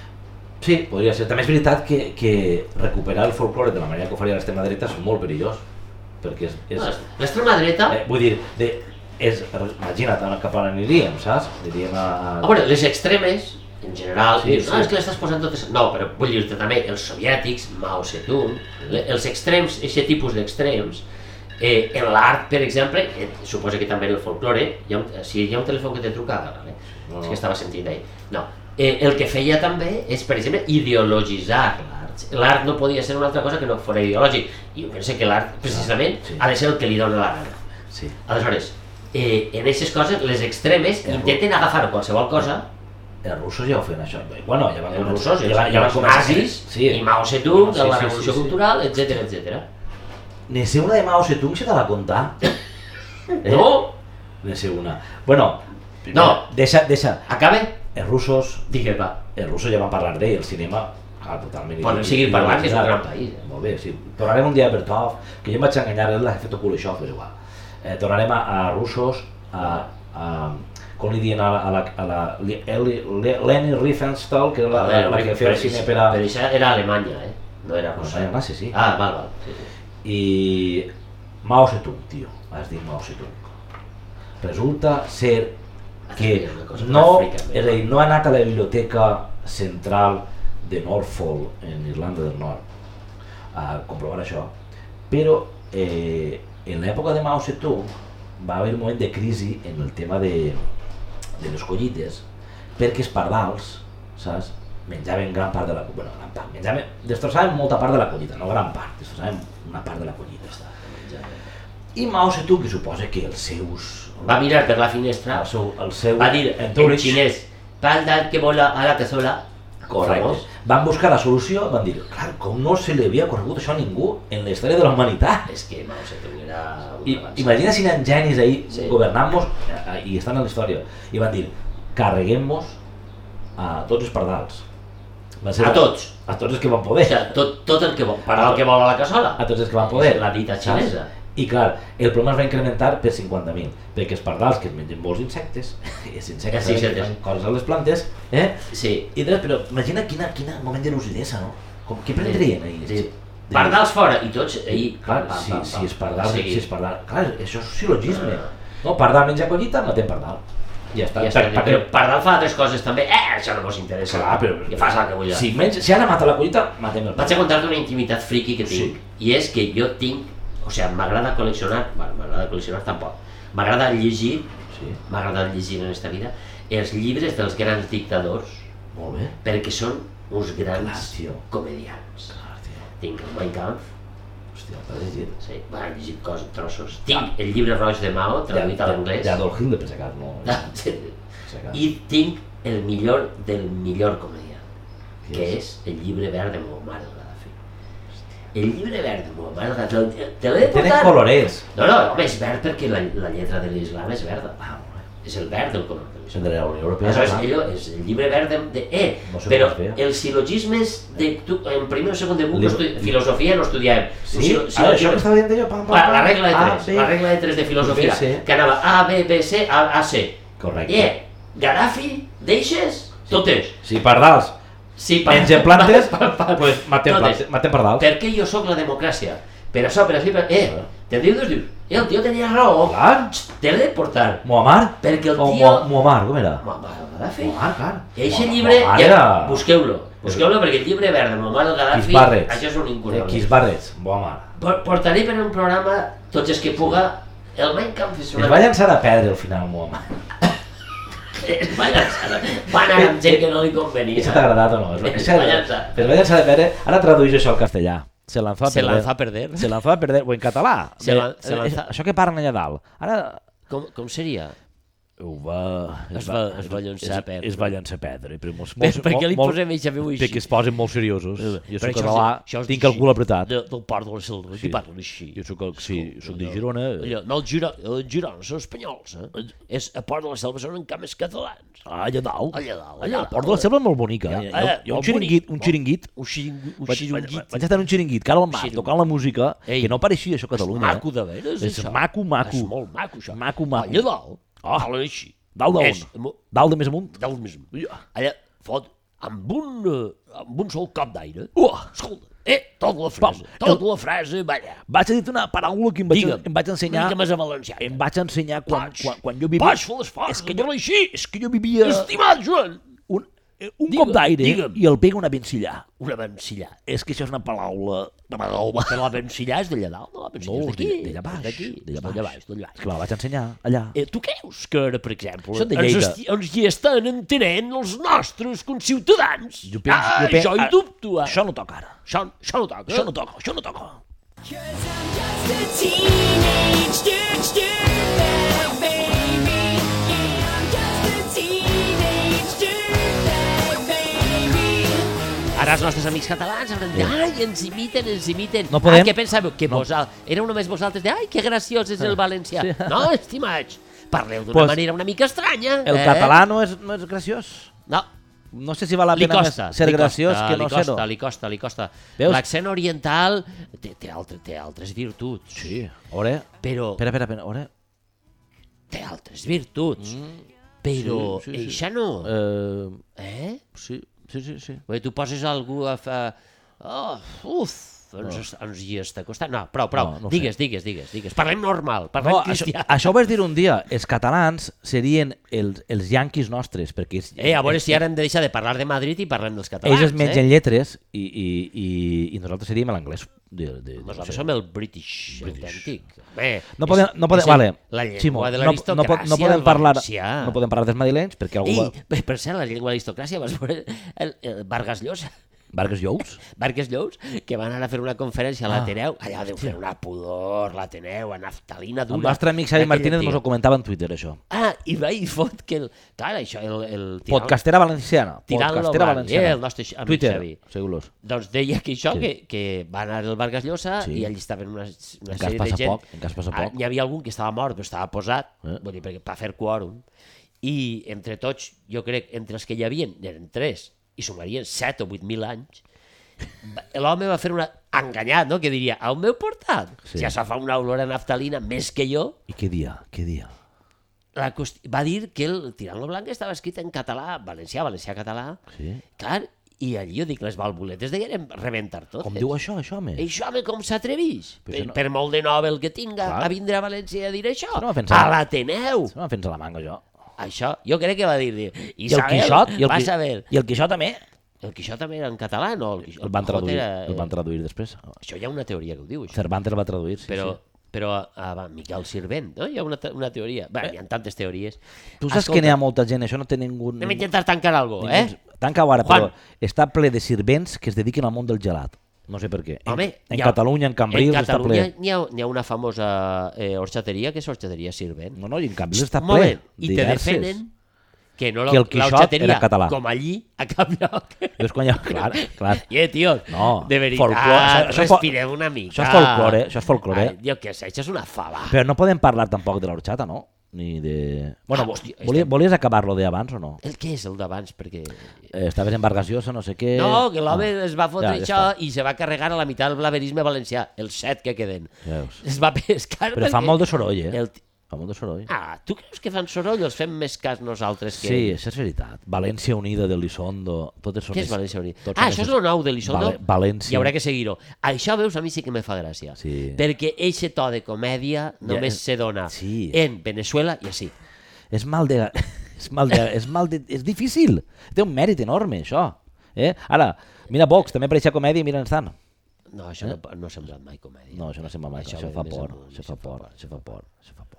Sí, podria ser. També és veritat que, que recuperar el folklore de la manera que ho faria l'extrema dreta és molt perillós. Perquè és... és L'extrema dreta, eh, vull dir, de, és, imagina't cap on aniríem, saps? Diríem a... a... a veure, les extremes, en general, Sí, sí, dius, sí. ah, és que l'estàs posant totes... No, però vull dir-te també, els soviètics, Mao Zedong, le- els extrems, aquest tipus d'extrems, eh, en l'art, per exemple, eh, suposo que també en el folklore, hi ha un, si hi ha un telèfon que te truca, agarra, eh? No. És que estava sentint ahir. No, eh, el que feia també és, per exemple, ideologitzar l'art. L'art no podia ser una altra cosa que no fos ideològic. I jo penso que l'art, precisament, Sí. ha de ser el que li dona la gana. Sí. Aleshores, eh, en aquestes coses, les extremes Ja, intenten agafar qualsevol cosa. Els russos ja ho feien això. Bueno, ja van Els començar- russos, ja, els, van- ja van els començar... nazis, Sí. i Mao Zedong, Sí, de la sí, revolució sí, sí. cultural, etcètera, etcètera. Ne sé una de Mao Zedong, se te va contar? Eh? No, Ne sé una. Bueno, No. deixa, deixa. acabe, Els russos, digue'm, va. els russos ja van parlar d'ell, el cinema, clar, totalment... Podem seguir parlant, que és un gran país. Eh? Molt bé, sí. Tornarem un dia a Bertov, que jo em vaig enganyar, ell l'ha fet Kuleshov, és igual. Eh, tornarem a, a russos, a, a, com li diuen a la, a la, a la Eli- Le- Leni Riefenstahl, que era la, la, la que feia el cine per a... Però això era Alemanya, eh? No era No, Rússia. era nazi, sí. Ah, val, val. Sí, sí. I Mao Zedong, tio, has dit Mao Zedong. Resulta ser que Una cosa no, africana, és a dir, no ha anat a la biblioteca central de Norfolk, en Irlanda del Nord, a comprovar això, però eh, en l'època de Mao Zedong va haver un moment de crisi en el tema de, de les collites, perquè els pardals, saps, menjaven gran part de la collita, bueno, gran part, menjaven, destrossaven molta part de la collita, no gran part, destrossaven una part de la collita. I Mao Zedong, que suposa que els seus... Va mirar per la finestra, el seu, el seu va dir en entourage, xinès, pal que vola a la cassola. correcte, Famós. van buscar la solució, van dir, clar, com no se li havia corregut això a ningú en la història de la humanitat. És que Mao Zedong era un I, avançat. imagina si eren genis ahí Sí. governant-nos eh, i estan en la història. I van dir, carreguem-nos a tots els pardals. Van ser A tots. A tots els que van O poder. sigui, tot, tot el que vol, per al que vol a la cassola. A tots els que van poder. És la dita xinesa. I clar, el problema es va incrementar per cinquanta mil, perquè els pardals que es mengen molts insectes, i els insectes Sí, saben sí, que sí. fan coses a les plantes, eh? Sí. I després, però imagina quina, quina moment de lucidesa, no? Com, què prendrien ahir? Sí. Pardals fora, i tots ahir... Clar, pam, si, pam, si pam, és pardal, seguir. si és pardal, clar, això és silogisme. Ah. No, pardal menja collita, matem pardal. Ja està. Ja està, Per- però per- Pardal fa altres coses també. Eh, això no mos interessa. Clar, però... Que fas el que vulguis. Si, menja, si ara mata la collita, matem el Vaig a pardal. contar-te una intimitat friki que tinc, Sí. i és que jo tinc, o sigui, m'agrada col·leccionar, bueno, m'agrada col·leccionar tampoc, m'agrada llegir, Sí, m'ha agradat llegir en aquesta vida, els llibres dels grans dictadors, molt bé. perquè són uns Clar, grans tio. comedians. Clar, tio. Tinc el Mein Kampf, Hòstia, t'has llegit. sí, bueno, he llegit coses, trossos. Tinc el llibre roig de Mao, traduït a l'anglès. D'Adolf Hitler, per si acaso, no? Sí. Per si acaso. I tinc el millor del millor comediant, Qui que és? és el llibre verd de Muammar el Gaddafi. El llibre verd, home, te, te l'he de portar... Tenen colorets. No, no, home, és verd perquè la, la lletra de l'islam és verda. Ah, és el verd del color de l'islam. De la Unió Europea. Això és, allò, és el llibre verd de... de eh, no sé però els silogismes de... Tu, en primer o segon de buc, estudi... filosofia no estudiàvem. Sí? Ah, això que estava dient jo, pam, pam, pam. La regla de tres, A, la regla de tres de filosofia, B, que anava A, B, B, C, A, A, C. Correcte. Eh, Gaddafi, deixes? Totes. Sí, pardals. Sí, mengen plantes, doncs matem pardals. Per què jo sóc la democràcia? Per això, per això, per... Eh, te'n dius, dius, eh, el tio tenia raó. Clar. Te l'he de portar. Muammar? Perquè el o tio... Muammar, com era? Muammar el Gaddafi. Muammar, clar. I aquest llibre, ja, busqueu-lo. Busqueu-lo perquè el llibre verd de Muammar el Gaddafi, això és un incurable. Quis Barrets, Muammar. Portaré per un programa, tots els que puga, el Mein Kampf és una... Es va llançar a perdre al final, Muammar. Es va llançar, va anar amb gent que no li convenia. I s'ha agradat o no? Es va llançar. Es va llançar a perdre, ara traduïix això al castellà. Se lanzó a se perder. lanzó a perder. Se lanzó a perder, o en català. Se la, se lanza... Això que parlen allà dalt. Ara... Com, com seria? Ho va... Es va, es va llançar a perdre. Es va llançar a perdre. Per, molts, per, per què li posem eixa veu així? Perquè es posen molt seriosos. Jo soc això, català, això tinc el cul apretat. De, del port de la Selva, sí. I parlen així. Jo soc, el, sí, soc de Girona. Allò, no, el Girona, el Girona són espanyols, eh? És, a Port de la Selva són encara més catalans. Ah, allà dalt. Allà dalt. Allà, el Port de la Selva és molt bonica. Hi ha, hi ha un xiringuit. Un xiringuit. Un xiringuit. Vaig estar en un xiringuit, cara al mar, tocant la música, que no pareixia això a Catalunya. És maco de veres, això. És maco, maco. És molt maco, això. Maco, maco. Allà dalt, parlen així. Dalt d'on? Dalt de més amunt? Dalt de més amunt. Allà, fot, amb un, amb un sol cop d'aire. Uh! Escolta, eh, tota la frase, tota la frase, balla. Vaig a dir una paraula que em vaig, Digue'm, em vaig ensenyar... Digue'm més a valencià. Em vaig ensenyar quan, quan, quan jo vivia... Paix, fer les fases, és que jo, així, és que jo vivia... Estimat Joan! Un, un digue'm, cop d'aire i el pega una vencillà. Una vencillà. És que això és una paraula... Però la vencillà és d'allà dalt, no? La vencillà no, és d'aquí. D'allà baix. D'aquí. D'allà baix. baix. D'allà baix. És que me la vaig ensenyar, allà. Eh, tu creus que ara, per exemple, Són de ens, Lleida. esti, ens hi estan entenent els nostres conciutadans? Jo penso, ah, jo penso, això hi dubto, eh? Això no toca ara. Això, això no toca. Això no toca, això no toca. Ara els nostres amics catalans hauran de dir, ai, ens imiten, ens imiten. No podem. Ah, què pensàveu? Que no. vosal... Éreu només vosaltres de, ai, que graciós és el valencià. Sí. No, estimats, parleu d'una Pues, manera una mica estranya. El eh? català no és, no és graciós. No. No sé si val la Li pena costa, ser li graciós costa, que no li costa, ser-ho. li costa, li costa. Veus? L'accent oriental té, té, altre, té altres virtuts. Sí, a veure... Però... Espera, espera, espera, a veure... Té altres virtuts. Mm, però sí, sí, sí. eixa no. Uh, eh? sí, sí, sí, sí. Bé, tu poses algú a fa... Oh, uf, ens, no. ens hi està costant. No, prou, prou. No, no digues, digues, digues, digues. Parlem normal, parlem no, cristià. Això, això ho vaig dir un dia. Els catalans serien els, els yanquis nostres, perquè... És, Eh, a veure és, si ara hem de deixar de parlar de Madrid i parlem dels catalans. Ells es mengen eh? lletres i, i, i, i nosaltres seríem l'anglès. De, de, Nosaltres no sé. som el British, British. autèntic. Bé, No podem, no podem, és el- vale, la llengua Ximo, de no, l'aristocràcia, no, pot- no podem parlar, valencià. no podem parlar dels madrilenys perquè algú... Ei, va- bé, per cert, la llengua de l'aristocràcia, vas veure el, el Vargas Llosa, Vargas Llous? Vargas Llous, que van anar a fer una conferència a Ah, l'Ateneu, allà deu fer una pudor, l'Ateneu, a naftalina dura. El nostre amic Xavi Aquell Martínez tio. ens ho comentava en Twitter, això. Ah, i va i fot que el... Clar, això, el... el tirant- Podcastera valenciana. Tirant-lo Podcastera blanc, valenciana. eh, el nostre amic Twitter, Xavi. seguros. Doncs deia que això, Sí. que, que va anar el Vargas Llosa Sí. i allí estaven una, una En cas sèrie de passa gent. poc, en cas passa Ah, poc. N'hi havia algun que estava mort, però estava posat, Eh. vull dir, perquè, per fer quòrum. I entre tots, jo crec, entre els que hi havia, eren tres, i sumarien set o vuit mil anys, l'home va fer una... enganyat, no?, que diria, el meu portat, Sí. si això fa una olor a naftalina més que jo, I què dia? Què dia? la cost... va dir que el Tirant-lo Blanc estava escrit en català, valencià, valencià-català, Sí? clar, i allí jo dic, les valvuletes degueren rebentar tot. Com diu això, això, home? Això, home, com s'atreveix? Però Per, això no- per molt de Nobel que tinga, Clar. a vindre a València a dir això. Això no m'ha fet A sentir. l'Ateneu. Se m'ha fet la manga, jo. Això, jo crec que va dir, dir I el Isabel, Quixot? I el, vas Qui- a ver. I el Quixot també? El Quixot també era en català, no? El, Quixot, El van Quijote traduir, era, el van traduir després. Això hi ha una teoria que ho diu, això. Cervantes el va traduir, sí, Però, sí. però ah, va, Miquel Sirvent, no? Hi ha una, te- una teoria. Bé, hi ha tantes teories. Tu saps que n'hi ha molta gent, això no té ningú... Anem a intentar tancar alguna cosa, eh? Tanca ara, Juan. però està ple de sirvents que es dediquen al món del gelat. No sé per què. En, Home, en hi ha- Catalunya, en Cambrils, en està Catalunya ple. n'hi ha, n'hi ha una famosa eh, horxateria que és horxateria Sirvent. No, no, i en Cambrils està Molt ple. bé, i te Diverses. defenen que, no que el Quixot era català. com allí, a cap lloc. Veus quan ja... Clar, clar. Yeah, tio, No, de veritat, folclore, això- això és fol- respirem una mica. Això és folclore, això és folclore. Ai, jo què sé, això és una fava. Però no podem parlar tampoc de l'horxata, no? Ni de... Bueno, Ah, hòstia, volia, estem- volies acabar-lo d'abans o no? El què és el d'abans? Perquè... Eh, estaves en Vargas Llosa, no sé què... No, que l'home Ah, es va fotre ja, ja això està. i se va carregar a la meitat del blaverisme valencià, els set que queden. Ja veus. Es va pescar Però fa perquè- molt de soroll, eh? El... Fa molt de soroll. Ah, tu creus que fan soroll o els fem més cas nosaltres que Sí, ells? això és veritat. València Unida de l'Isondo, totes són... Què és València Unida? tots Ah, són això és esses- el nou de l'Isondo? Vale- València. I haurà que seguir-ho. Això, veus, a mi sí que me fa gràcia. Sí. Perquè eixe to de comèdia només és- se dona sí. en Venezuela i així. És mal de... És mal de... És, mal de... és difícil. Té un mèrit enorme, això. Eh? Ara, mira Vox, també per aquesta comèdia, mira on estan. No, això no, no ha semblat mai comèdia. No, això no sembla mai. Això Això, ve fa més por. amunt, Això fa por. Això fa por. Això fa por.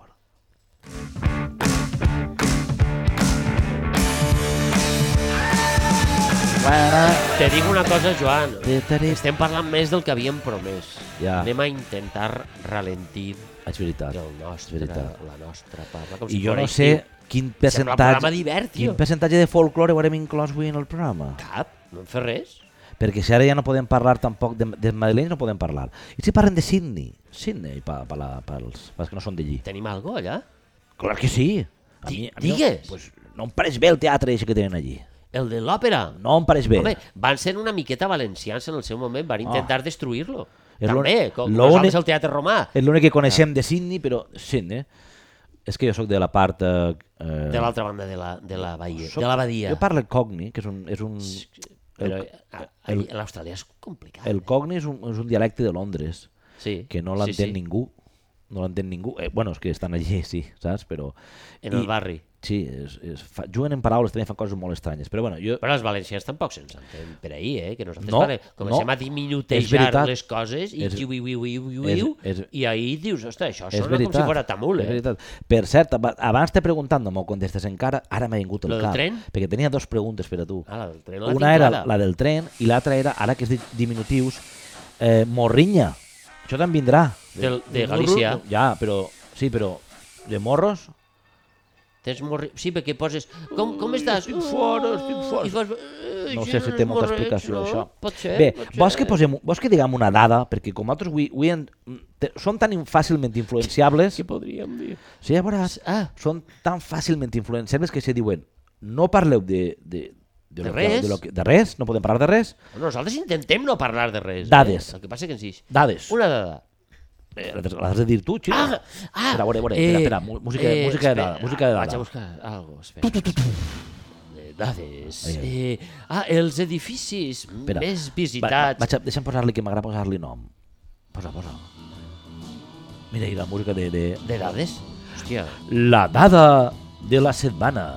Te dic una cosa, Joan. Te- Estem parlant més del que havíem promès. Ja. Anem a intentar ralentir És veritat. el nostre, És veritat. la nostra parla. Com I si jo fora no sé estiu. quin Sembla un programa percentatge... divert, tio. Quin percentatge de folklore haurem inclòs avui en el programa? Cap, no en fer res. Perquè si ara ja no podem parlar tampoc de, de madrilenys, no podem parlar. I si parlen de Sydney? Sydney, pa, pa la, pels, pels que no són d'allí. Tenim algo allà? Clar que sí. A Di- mi, a mi digues. No, pues, no em pareix bé el teatre ese que tenen allí. El de l'òpera. No em pareix bé. Home, van ser una miqueta valencians en el seu moment, van intentar destruir-lo. És També, l'únic- com l'únic- nosaltres el teatre romà. És l'únic que coneixem de Sydney, però Sydney... És que jo sóc de la part... Eh, De l'altra banda de la, de la bahia, soc- de la badia. Jo parlo cogni, que és un... És un Però el, a- allí- a l'Austràlia és complicat. el cogni és un, és un dialecte de Londres, Sí, que no sí, l'entén sí. ningú. No l'entén ningú. Eh, bueno, és que estan allí, sí, saps? Però... En el barri. Sí, és, és, fa, juguen en paraules, també fan coses molt estranyes. Però bueno, jo... Però els valencians tampoc se'ns entén per ahir, eh? Que nosaltres No, vale, comencem no. a És diminutejar veritat. les coses i És- xiu, iu, iu, iu, és- iu, és- i ahir dius, ostres, això És sona com veritat, si fos tamul, és eh? veritat. Per cert, aba- abans t'he preguntat, no m'ho contestes encara, ara m'ha vingut el Lo del cap. tren? Perquè tenia dos preguntes per a tu. Ah, la del tren la tinc Una era clara. la del tren i l'altra era, ara que és di- diminutius, eh, morrinya. Això te'n vindrà. Del- de Galícia. Ja, però... Sí, però... De morros? Tens morri... Sí, perquè poses... Com, com estàs? estic fora, estic fora. I fas... "Eh, No sí, sé si té molta morreig, explicació, no? això. Pot ser, Bé, pot ser. vols que, posem, vols que diguem una dada? Perquè com nosaltres avui, avui en, te, són tan in- fàcilment influenciables... Què podríem dir? Sí, ja veuràs. Ah. Són tan fàcilment influenciables que se diuen no parleu de... De, de, De lo res. Que, de, lo que, de res, no podem parlar de res. Nosaltres intentem no parlar de res. Dades. Eh? El que passa que en sí. Dades. Una dada. Eh, L'has de dir tu, Xino. Ah, ah, Espera, a veure, a veure, eh, espera, espera, mu- música, eh, música de espera, dada, música de Vaig a dada. buscar algo, espera. Eh, Dades. Eh, ah, els edificis Espera. més Va, va, visitats. vaig a, deixa'm posar-li, que m'agrada posar-li nom. Posa, posa. Mira, i la música de... de... De dades? Hòstia. La dada de la setmana.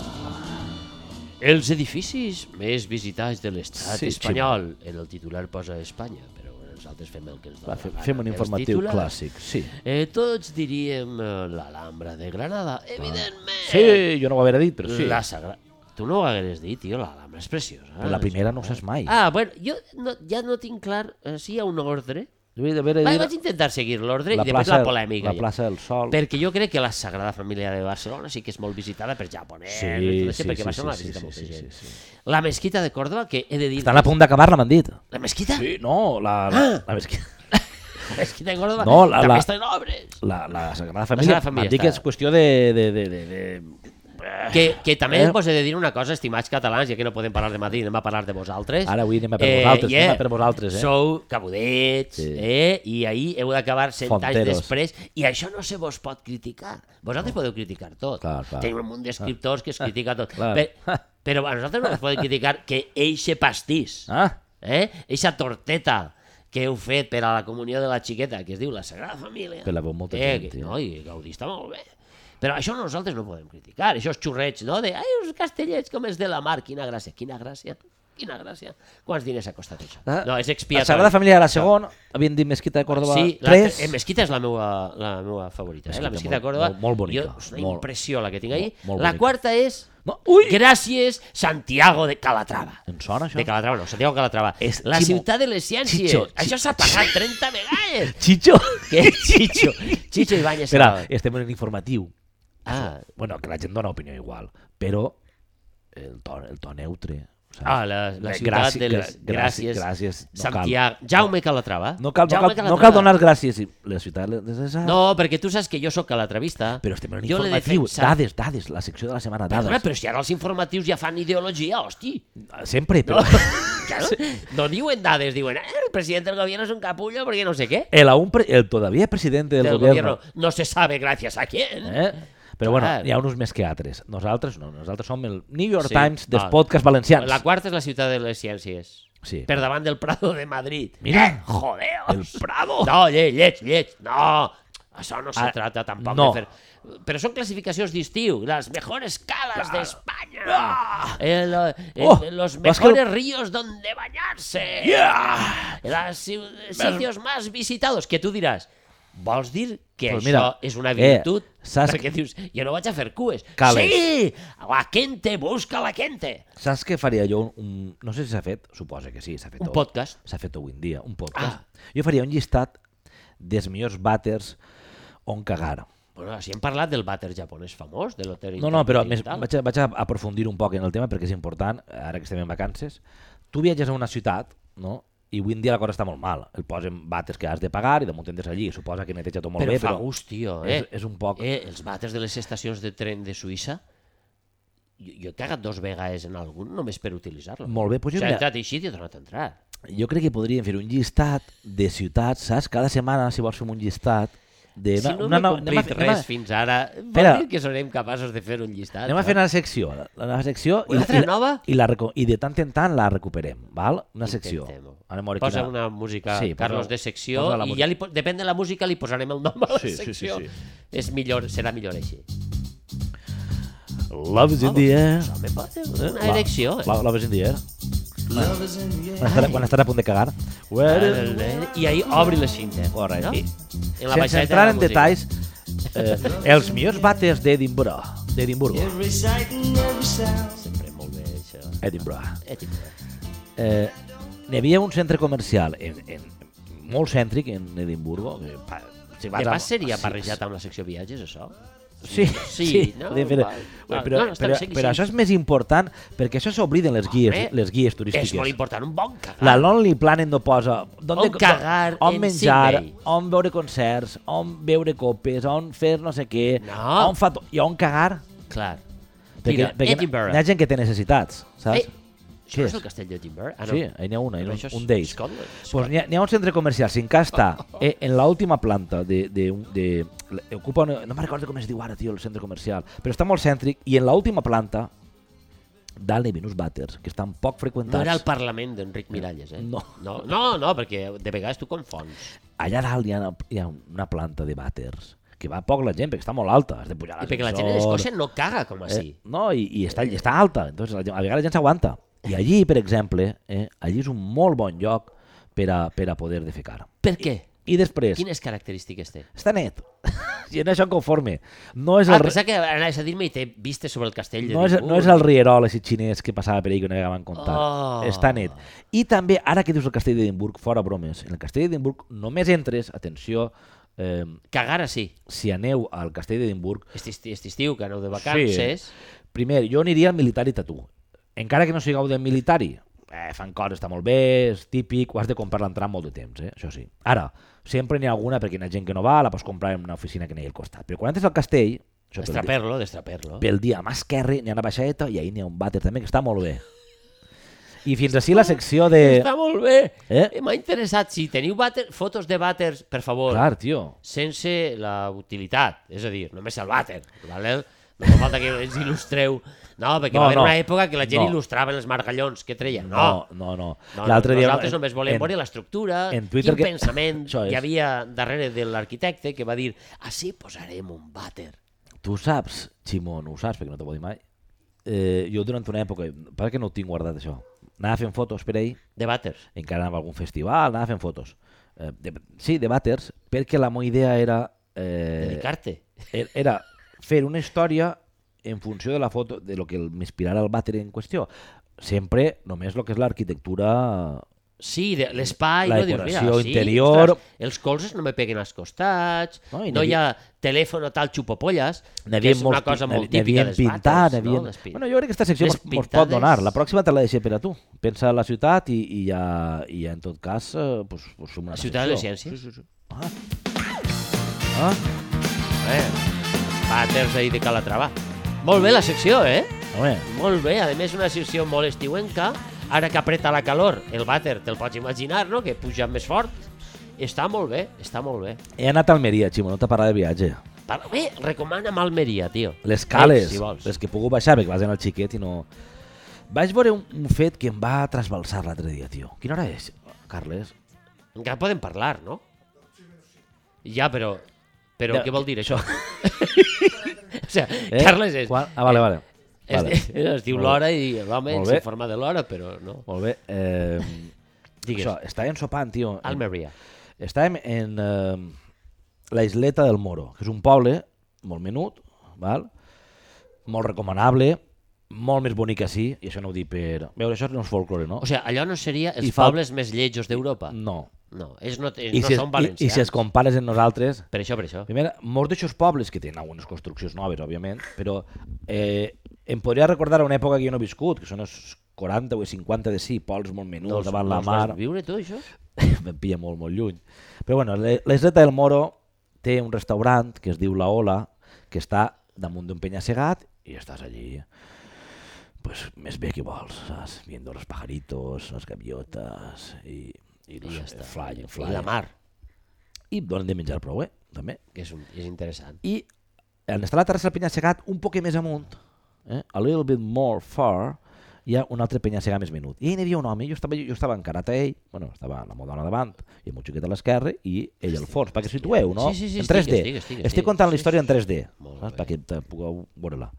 Els edificis més visitats de l'estat Sí, espanyol. En el titular posa Espanya, però nosaltres fem el que ens Va, dona fem, la gana. fem un Els informatiu titulars, clàssic, sí. Eh, tots diríem eh, l'Alhambra de Granada, evidentment. Sí, jo no ho haguera dit, però sí. La Sagrada... Tu no ho hagueres dit, tio, l'Alhambra és preciosa. Però la primera no ho saps mai. Ah, bueno, jo no, ja no tinc clar eh, si hi ha un ordre. Jo he d'haver de Va, dir vaig intentar seguir l'ordre i la després plaça, la polèmica. la ja. plaça del Sol. Perquè jo crec que la Sagrada Família de Barcelona sí que és molt visitada per japonesos, Sí, i tot això, sí, perquè sí, Barcelona sí, visita sí, molta sí, gent. sí, sí. La mesquita de Còrdova, que he de dir... Estan a punt d'acabar-la, m'han dit. La mesquita? Sí, no, la... la, Ah! la, mesquita, La mesquita de Còrdova No, la- també la- està en obres. la, la Sagrada Família, Sagrada Família m'han dit que està- és qüestió de... de, de, de, de... Que, que també Eh? vos he de dir una cosa, estimats catalans, ja que no podem parlar de Madrid, anem a parlar de vosaltres. Ara avui anem a per vosaltres, yeah, anem a per vosaltres, eh? Sou cabudets, Sí. eh? I ahir heu d'acabar cent anys Fonteros. després, i això no se vos pot criticar. Vosaltres podeu criticar tot. Clar, clar. Tenim un munt d'escriptors que es critica tot. Clar. Però, però a nosaltres no ens podem criticar que eixe pastís, Ah, eh? eixa torteta que heu fet per a la comunió de la xiqueta, que es diu la Sagrada Família. Que la veu molta eh, gent, que, tio. no, i Gaudí està molt bé. Però això nosaltres no podem criticar, això és xurreig, no? De, ai, els castellets com els de la mar, quina gràcia, quina gràcia, quina gràcia. Quants diners ha costat això? Ah, No, és la expiatori. Sagrada Família era la segona, havien dit Mesquita de Córdoba Sí, la, tres. eh, Mesquita és la meva, la meva favorita, eh? Mesquita la Mesquita de molt- Córdoba. molt- molt bonica, Jo, és una molt- impressió la que tinc ahí. molt- molt la bonica. quarta és No, ui! Gràcies Santiago de Calatrava. Em sona això? De Calatrava no, Santiago Calatrava. És La Ximo. ciutat de les ciències. Chicho, Això s'ha passat trenta vegades. Chicho! Què? Chicho. Chicho Ibáñez. Espera, Serrano. estem en un informatiu. Ah, Bueno, que la gent dona opinió igual, però el to, el to neutre. Saps? Ah, la, la ciutat Gràcies, de les gra- gràcies. gràcies. No Santiago. Jaume Calatrava. No cal, no Jaume cal, no Calatrava. cal donar gràcies. La ciutat de les... No, perquè tu saps que jo sóc calatravista. Però estem en un Jo l'he informatiu. defensat. Dades, dades. La secció de la setmana, Perdona, dades. però si ara els informatius ja fan ideologia, hosti. Sempre, però... Claro, no diuen dades, diuen eh, el presidente del gobierno es un capullo porque no sé qué. El, aún pre- el todavía presidente del, Del gobierno. gobierno no se sabe gracias a quién. Eh? Però bueno, Clar. hi ha uns més que altres. Nosaltres no, nosaltres som el New York Sí. Times dels Ah. podcasts valencians. La quarta és la ciutat de les ciències. Sí. Per davant del Prado de Madrid. Mira, Jodeos. el Prado. No, lleig, lleig, lleig. No, això no se Ah, trata tampoc no. de fer... Però són classificacions d'estiu. Les mejores calas de España. Ah. El, el, Oh, los vas que- mejores ríos donde bañarse. Yeah. Los sitios más visitados. Que tu diràs, vols dir que Pues això mira, és una eh, virtut? saps Perquè dius, jo no vaig a fer cues. Cales. Sí! La gente busca la gente. Saps què faria jo? Un, un, no sé si s'ha fet, suposa que sí, s'ha fet. Un tot. podcast. S'ha fet avui en dia, un podcast. Ah. Jo faria un llistat dels millors vàters on cagar. Bueno, així hem parlat del vàter japonès famós, de l'hotel No, no, però més, Intercontinental. vaig, a, vaig a aprofundir un poc en el tema perquè és important, ara que estem en vacances. Tu viatges a una ciutat, no?, i avui en dia la cosa està molt mal. El posen vàters que has de pagar i de munt entres allí. Suposa que neteja tot molt Però bé, fa però gust, tio, eh? és, és un poc... Eh, els vàters de les estacions de tren de Suïssa, jo, jo he cagat dos vegades en algun només per utilitzar-lo. Molt bé, O doncs jo, sigui, he mira, entrat així i he tornat a entrar. jo crec que podríem fer un llistat de ciutats, saps? Cada setmana, si vols, fem un llistat de... Si no una, m'he una, complit anem a- res anem a- fins ara, vol Espera. dir que serem capaços de fer un llistat. Anem a no? fer una secció, la, la nova secció Una altra i, nova? i, la, reco- i de tant en tant la recuperem, val? Una secció. Intentem-ho. Anem a veure Posa quina- una música, Sí, posa- Carlos, de secció, posa la i música. ja li, po- depèn de la música li posarem el nom a la Sí, sí, sí, secció. sí. És millor, serà millor així. Love is in the air. Això me pot una La- erecció. Eh? la- Love is in the air. Quan estarà, quan estarà a punt de cagar. I ahir obri la cinta. Correcte. No? I, En la sense baixeta entrar de la en música. detalls, eh, els millors vàters d'Edimburgo. D'Edimburgo. Sempre molt bé, això. Edimburgo. Edimburgo. Eh, n'hi havia un centre comercial en, en, molt cèntric en Edimburgo. Que, pa, si vas De a- pas seria sí, barrejat amb la secció viatges, això? Sí, Sí, sí, no? de fer- Val, val. però, No, no, està però, bé, segui, però segui. això és més important perquè això s'obliden les guies, Home, les guies És turístiques. molt important, un bon cagar. La Lonely Planet no posa on, On cagar on en menjar, Sydney. on veure concerts, on beure copes, on fer no sé què, No. on fa to- i on cagar. Clar. Perquè, Mira, perquè Edinburgh. hi ha gent que té necessitats, saps? Eh, Què això és? és el castell d'Edimburg? Ah, no. Sí, hi n'hi ha una, hi ha Però un, això és un d'ells. Scotland. Pues n'hi ha, n'hi ha un centre comercial, si encara està eh, en l'última planta de, de, un- de, de ocupa una, no me'n recordo com es diu ara, tio, el centre comercial, però està molt cèntric i en l'última planta dalt hi ha uns vàters que estan poc freqüentats. No era el Parlament d'Enric Miralles, eh? No. no. No, no, perquè de vegades tu confons. Allà dalt hi ha, hi ha una planta de vàters que va poc la gent perquè està molt alta, has de pujar a I perquè la gent l'ascensor. d'Escòcia no caga com així. Eh, no, i, i està, i està alta, entonces la gent, a vegades la gent s'aguanta. I allí, per exemple, eh, allí és un molt bon lloc per a, per a poder defecar. Per què? I després, Quines característiques té? està net. I en això em conforme. No és Ah, el, pensava que anaves a dir-me i té vistes sobre el castell de no és, no és el rierol així xinès que passava per ahí que no havíem comptat. Oh. Està net. I també, ara que dius el castell d'Edimburg, fora bromes, en el castell d'Edimburg només entres, atenció, eh, Cagar així. si aneu al castell d'Edimburg, Este esti- este estiu, que aneu de vacances. primer, jo aniria al militari tatú. Encara que no sigueu del militari, eh, fan coses, està molt bé, és típic, ho has de comprar l'entrada molt de temps, eh? Això sí. Ara, sempre n'hi ha alguna perquè hi ha gent que no va, la pots comprar en una oficina que n'hi ha al costat. Però quan entres al castell, això pel, dia, Destraper-lo, destraper-lo. pel dia a mà esquerre n'hi ha una baixadeta i ahir n'hi ha un vàter també que està molt bé. I fins així la secció de... Està molt bé. Eh? M'ha interessat. Si teniu vàter, fotos de vàters, per favor, Clar, tio. sense la utilitat. És a dir, només el vàter. Vale? No fa falta que ens il·lustreu. No, perquè No, va haver no. una època que la gent No. il·lustrava els margallons. Què treia? No, No. no, no. No, L'altre dia... nosaltres només volem en- veure l'estructura, en Twitter quin que- pensament Això és. hi havia darrere de l'arquitecte que va dir així posarem un vàter. Tu saps, Ximó, no ho saps perquè no t'ho vull dir mai, eh, jo durant una època, passa que no ho tinc guardat això, anava fent fotos per ahir, De vàters. encara anava a algun festival, anava fent fotos. Eh, de, sí, de vàters, perquè la meva idea era, eh, Dedicar-te. er- era fer una història en funció de la foto, de lo que m'inspirara el vàter en qüestió. Sempre només el que és l'arquitectura Sí, de l'espai, La no? Dius, decoració mira, sí, interior. ostres, els colzes no me peguen als costats, No, no, i n'hi hi ha telèfon o tal xupopolles, que N'havien és una molts cosa pi- molt n'havien típica dels pintat, vàters, n'havien- no? Les pin- Bueno, jo crec que aquesta secció les mos, mos pot pintades- donar. La pròxima te la deixé per a tu. Pensa a la ciutat i, i, ja, i ja en tot cas eh, pues, pues, fem una La ciutat de les secció. ciències? Sí, sí, sí. Ah. Ah. Eh, vàters ahir de Calatrava. Molt bé la secció, eh? Home, Molt bé, a més una secció molt estiuenca. Ara que apreta la calor, el vàter te'l pots imaginar, no? Que puja més fort. Està molt bé, està molt bé. he anat a Almeria, Ximo, no t'ha parlat de viatge. Par- Bé, recomana'm Almeria, tio. Les cales, Eh, si vols. les que he pogut baixar, perquè vas anar al xiquet i no... Vaig veure un, un fet que em va trasbalsar l'altre dia, tio. Quina hora és, Carles? Encara podem parlar, no? Ja, però... Però Ja, què vol dir això? o sigui, Eh? Carles és... Quan? Ah, vale, vale. Es, vale. es, es diu Molt l'hora i l'home Molt bé. s'informa de l'hora, però no. Molt bé. Eh, Digues. això, estàvem sopant, tio. en- Almeria. Estàvem en eh, la isleta del Moro, que és un poble molt menut, val? Molt recomanable, molt més bonic que sí, i això no ho dic per... Veure, això no és folklore, no? O sigui, allò no seria els I fa- pobles més lletjos d'Europa? No. No, ells no, ells I no si, es, són i, valencians. I si es compares amb nosaltres... Per això, per això. Primera, molts d'aixòs pobles, que tenen algunes construccions noves, òbviament, però eh, em podria recordar una època que jo no he viscut, que són els quaranta o els cinquanta de sí, pols molt menuts, No els- davant no la els mar... vas viure tu, això? Me'n pilla molt, molt lluny. Però bueno, la- l'isleta del Moro té un restaurant que es diu La Ola, que està damunt d'un penya-segat i estàs allí pues més bé que vols, saps? Viendo los pajaritos, las gaviotas i, i, los, I ja està. flying, I flying. la mar, I donen de menjar prou, eh? També. que és, un, és interessant. I en estar a la terrassa del penya-segat, un poc més amunt, eh? a little bit more far, hi ha un altre penya-segat més menut. I ahí n'hi havia un home, jo estava, jo estava encarat a ell, bueno, estava la meva dona davant, i amb un xiquet a l'esquerra, i ell al fons, perquè situeu, no? Sí, sí, sí, en tres D. estic, estic, estic, Estic estic. contant la Sí, història sí, en tres D, Molt saps? bé. Perquè te pugueu veure-la.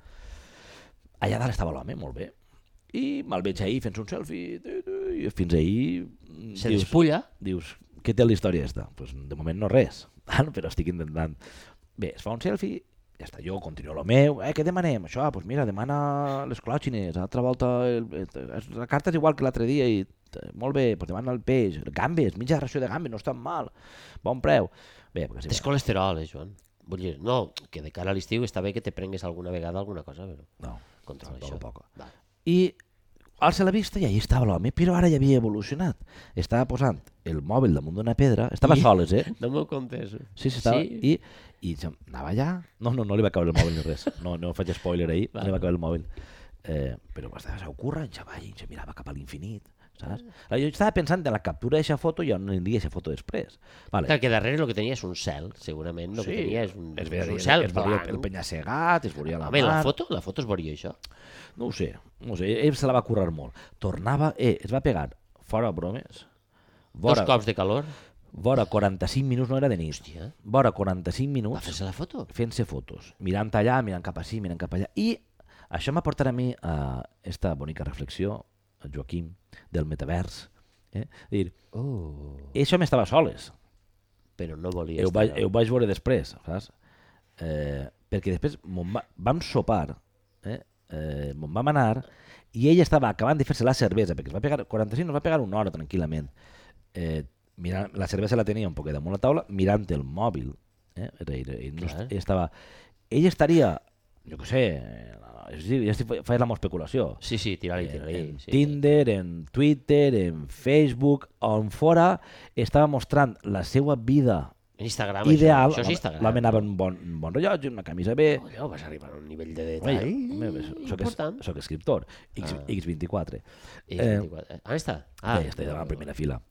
Allà dalt estava l'home, molt bé. I me'l veig ahir fent un selfie, tu, tu, i fins ahir... mm, Se dius- despulla. Dius, què té la història esta? Pues, de moment no res, però estic intentant. Bé, es fa un selfie, ja està, jo continuo lo meu, eh, què demanem? Això, doncs pues mira, demana les clòxines, l'altra volta, el, el, la carta és igual que l'altre dia, i eh, molt bé, doncs demana el peix, gambes, mitja ració de gambes, no està mal, bon preu. Bé, perquè És sí, colesterol, eh, Joan. Vull dir, no, que de cara a l'estiu està bé que te prengues alguna vegada alguna cosa, però no, controla poc a això. poc. Va. I alça la vista i allà estava l'home, però ara ja havia evolucionat. Estava posant el mòbil damunt d'una pedra, estava I- soles, eh? No m'ho contes. Sí, sí, estava, Sí? I, i ja anava allà, no, no, no li va caure el mòbil ni res, no, no faig spoiler ahir, no li va caure el mòbil, eh, però estava s'ocurra, ja va, i ja mirava cap a l'infinit, saps? Jo estava pensant en la captura d'aquesta foto i on aniria aquesta foto després. Vale. Clar, que darrere el que tenia és un cel, segurament. El que tenia és un, es és veia, un cel es veia blanc. el penya-segat, es veuria la Home, la mar... foto, la foto es veuria això. No ho sé, no ho sé, ell se la va currar molt. Tornava, eh, es va pegar, fora bromes, Dos cops de calor. vora quaranta-cinc minuts, no era de nit, Hòstia. vora quaranta-cinc Va minuts fer-se la foto? fent-se fotos, mirant allà, mirant cap ací, mirant cap allà. I això m'ha portat a mi a esta bonica reflexió, Joaquim, del metavers. Eh? Dir, Oh. això m'estava soles, Però no volia ho estar... vaig, ho vaig veure després, saps? Eh, perquè després mon va, vam sopar, eh? Eh, mon vam anar, i ell estava acabant de fer-se la cervesa, perquè es va pegar, quaranta-cinc nos va pegar una hora tranquil·lament. Eh, mirant, la cervesa la tenia un poc damunt la taula, mirant el mòbil. Eh? Era, era, ell, no, Clar. ell, estava, ell estaria, jo què sé, és a dir, ja estic, faig la meva especulació. Sí, sí, tirar-hi, En, tirar-hi. en Sí. Tinder, en Twitter, en Facebook, on fora estava mostrant la seva vida En Instagram, ideal. això, això és Instagram. L'home anava amb un bon, un bon rellotge, una camisa bé. Allò vas arribar a un nivell de Home, detall jo, home, soc, important. soc escriptor, X, Ah. X vint-i-quatre. I Eh, vint-i-quatre. Ah, està? Ah, Ah, ja estic davant la primera fila.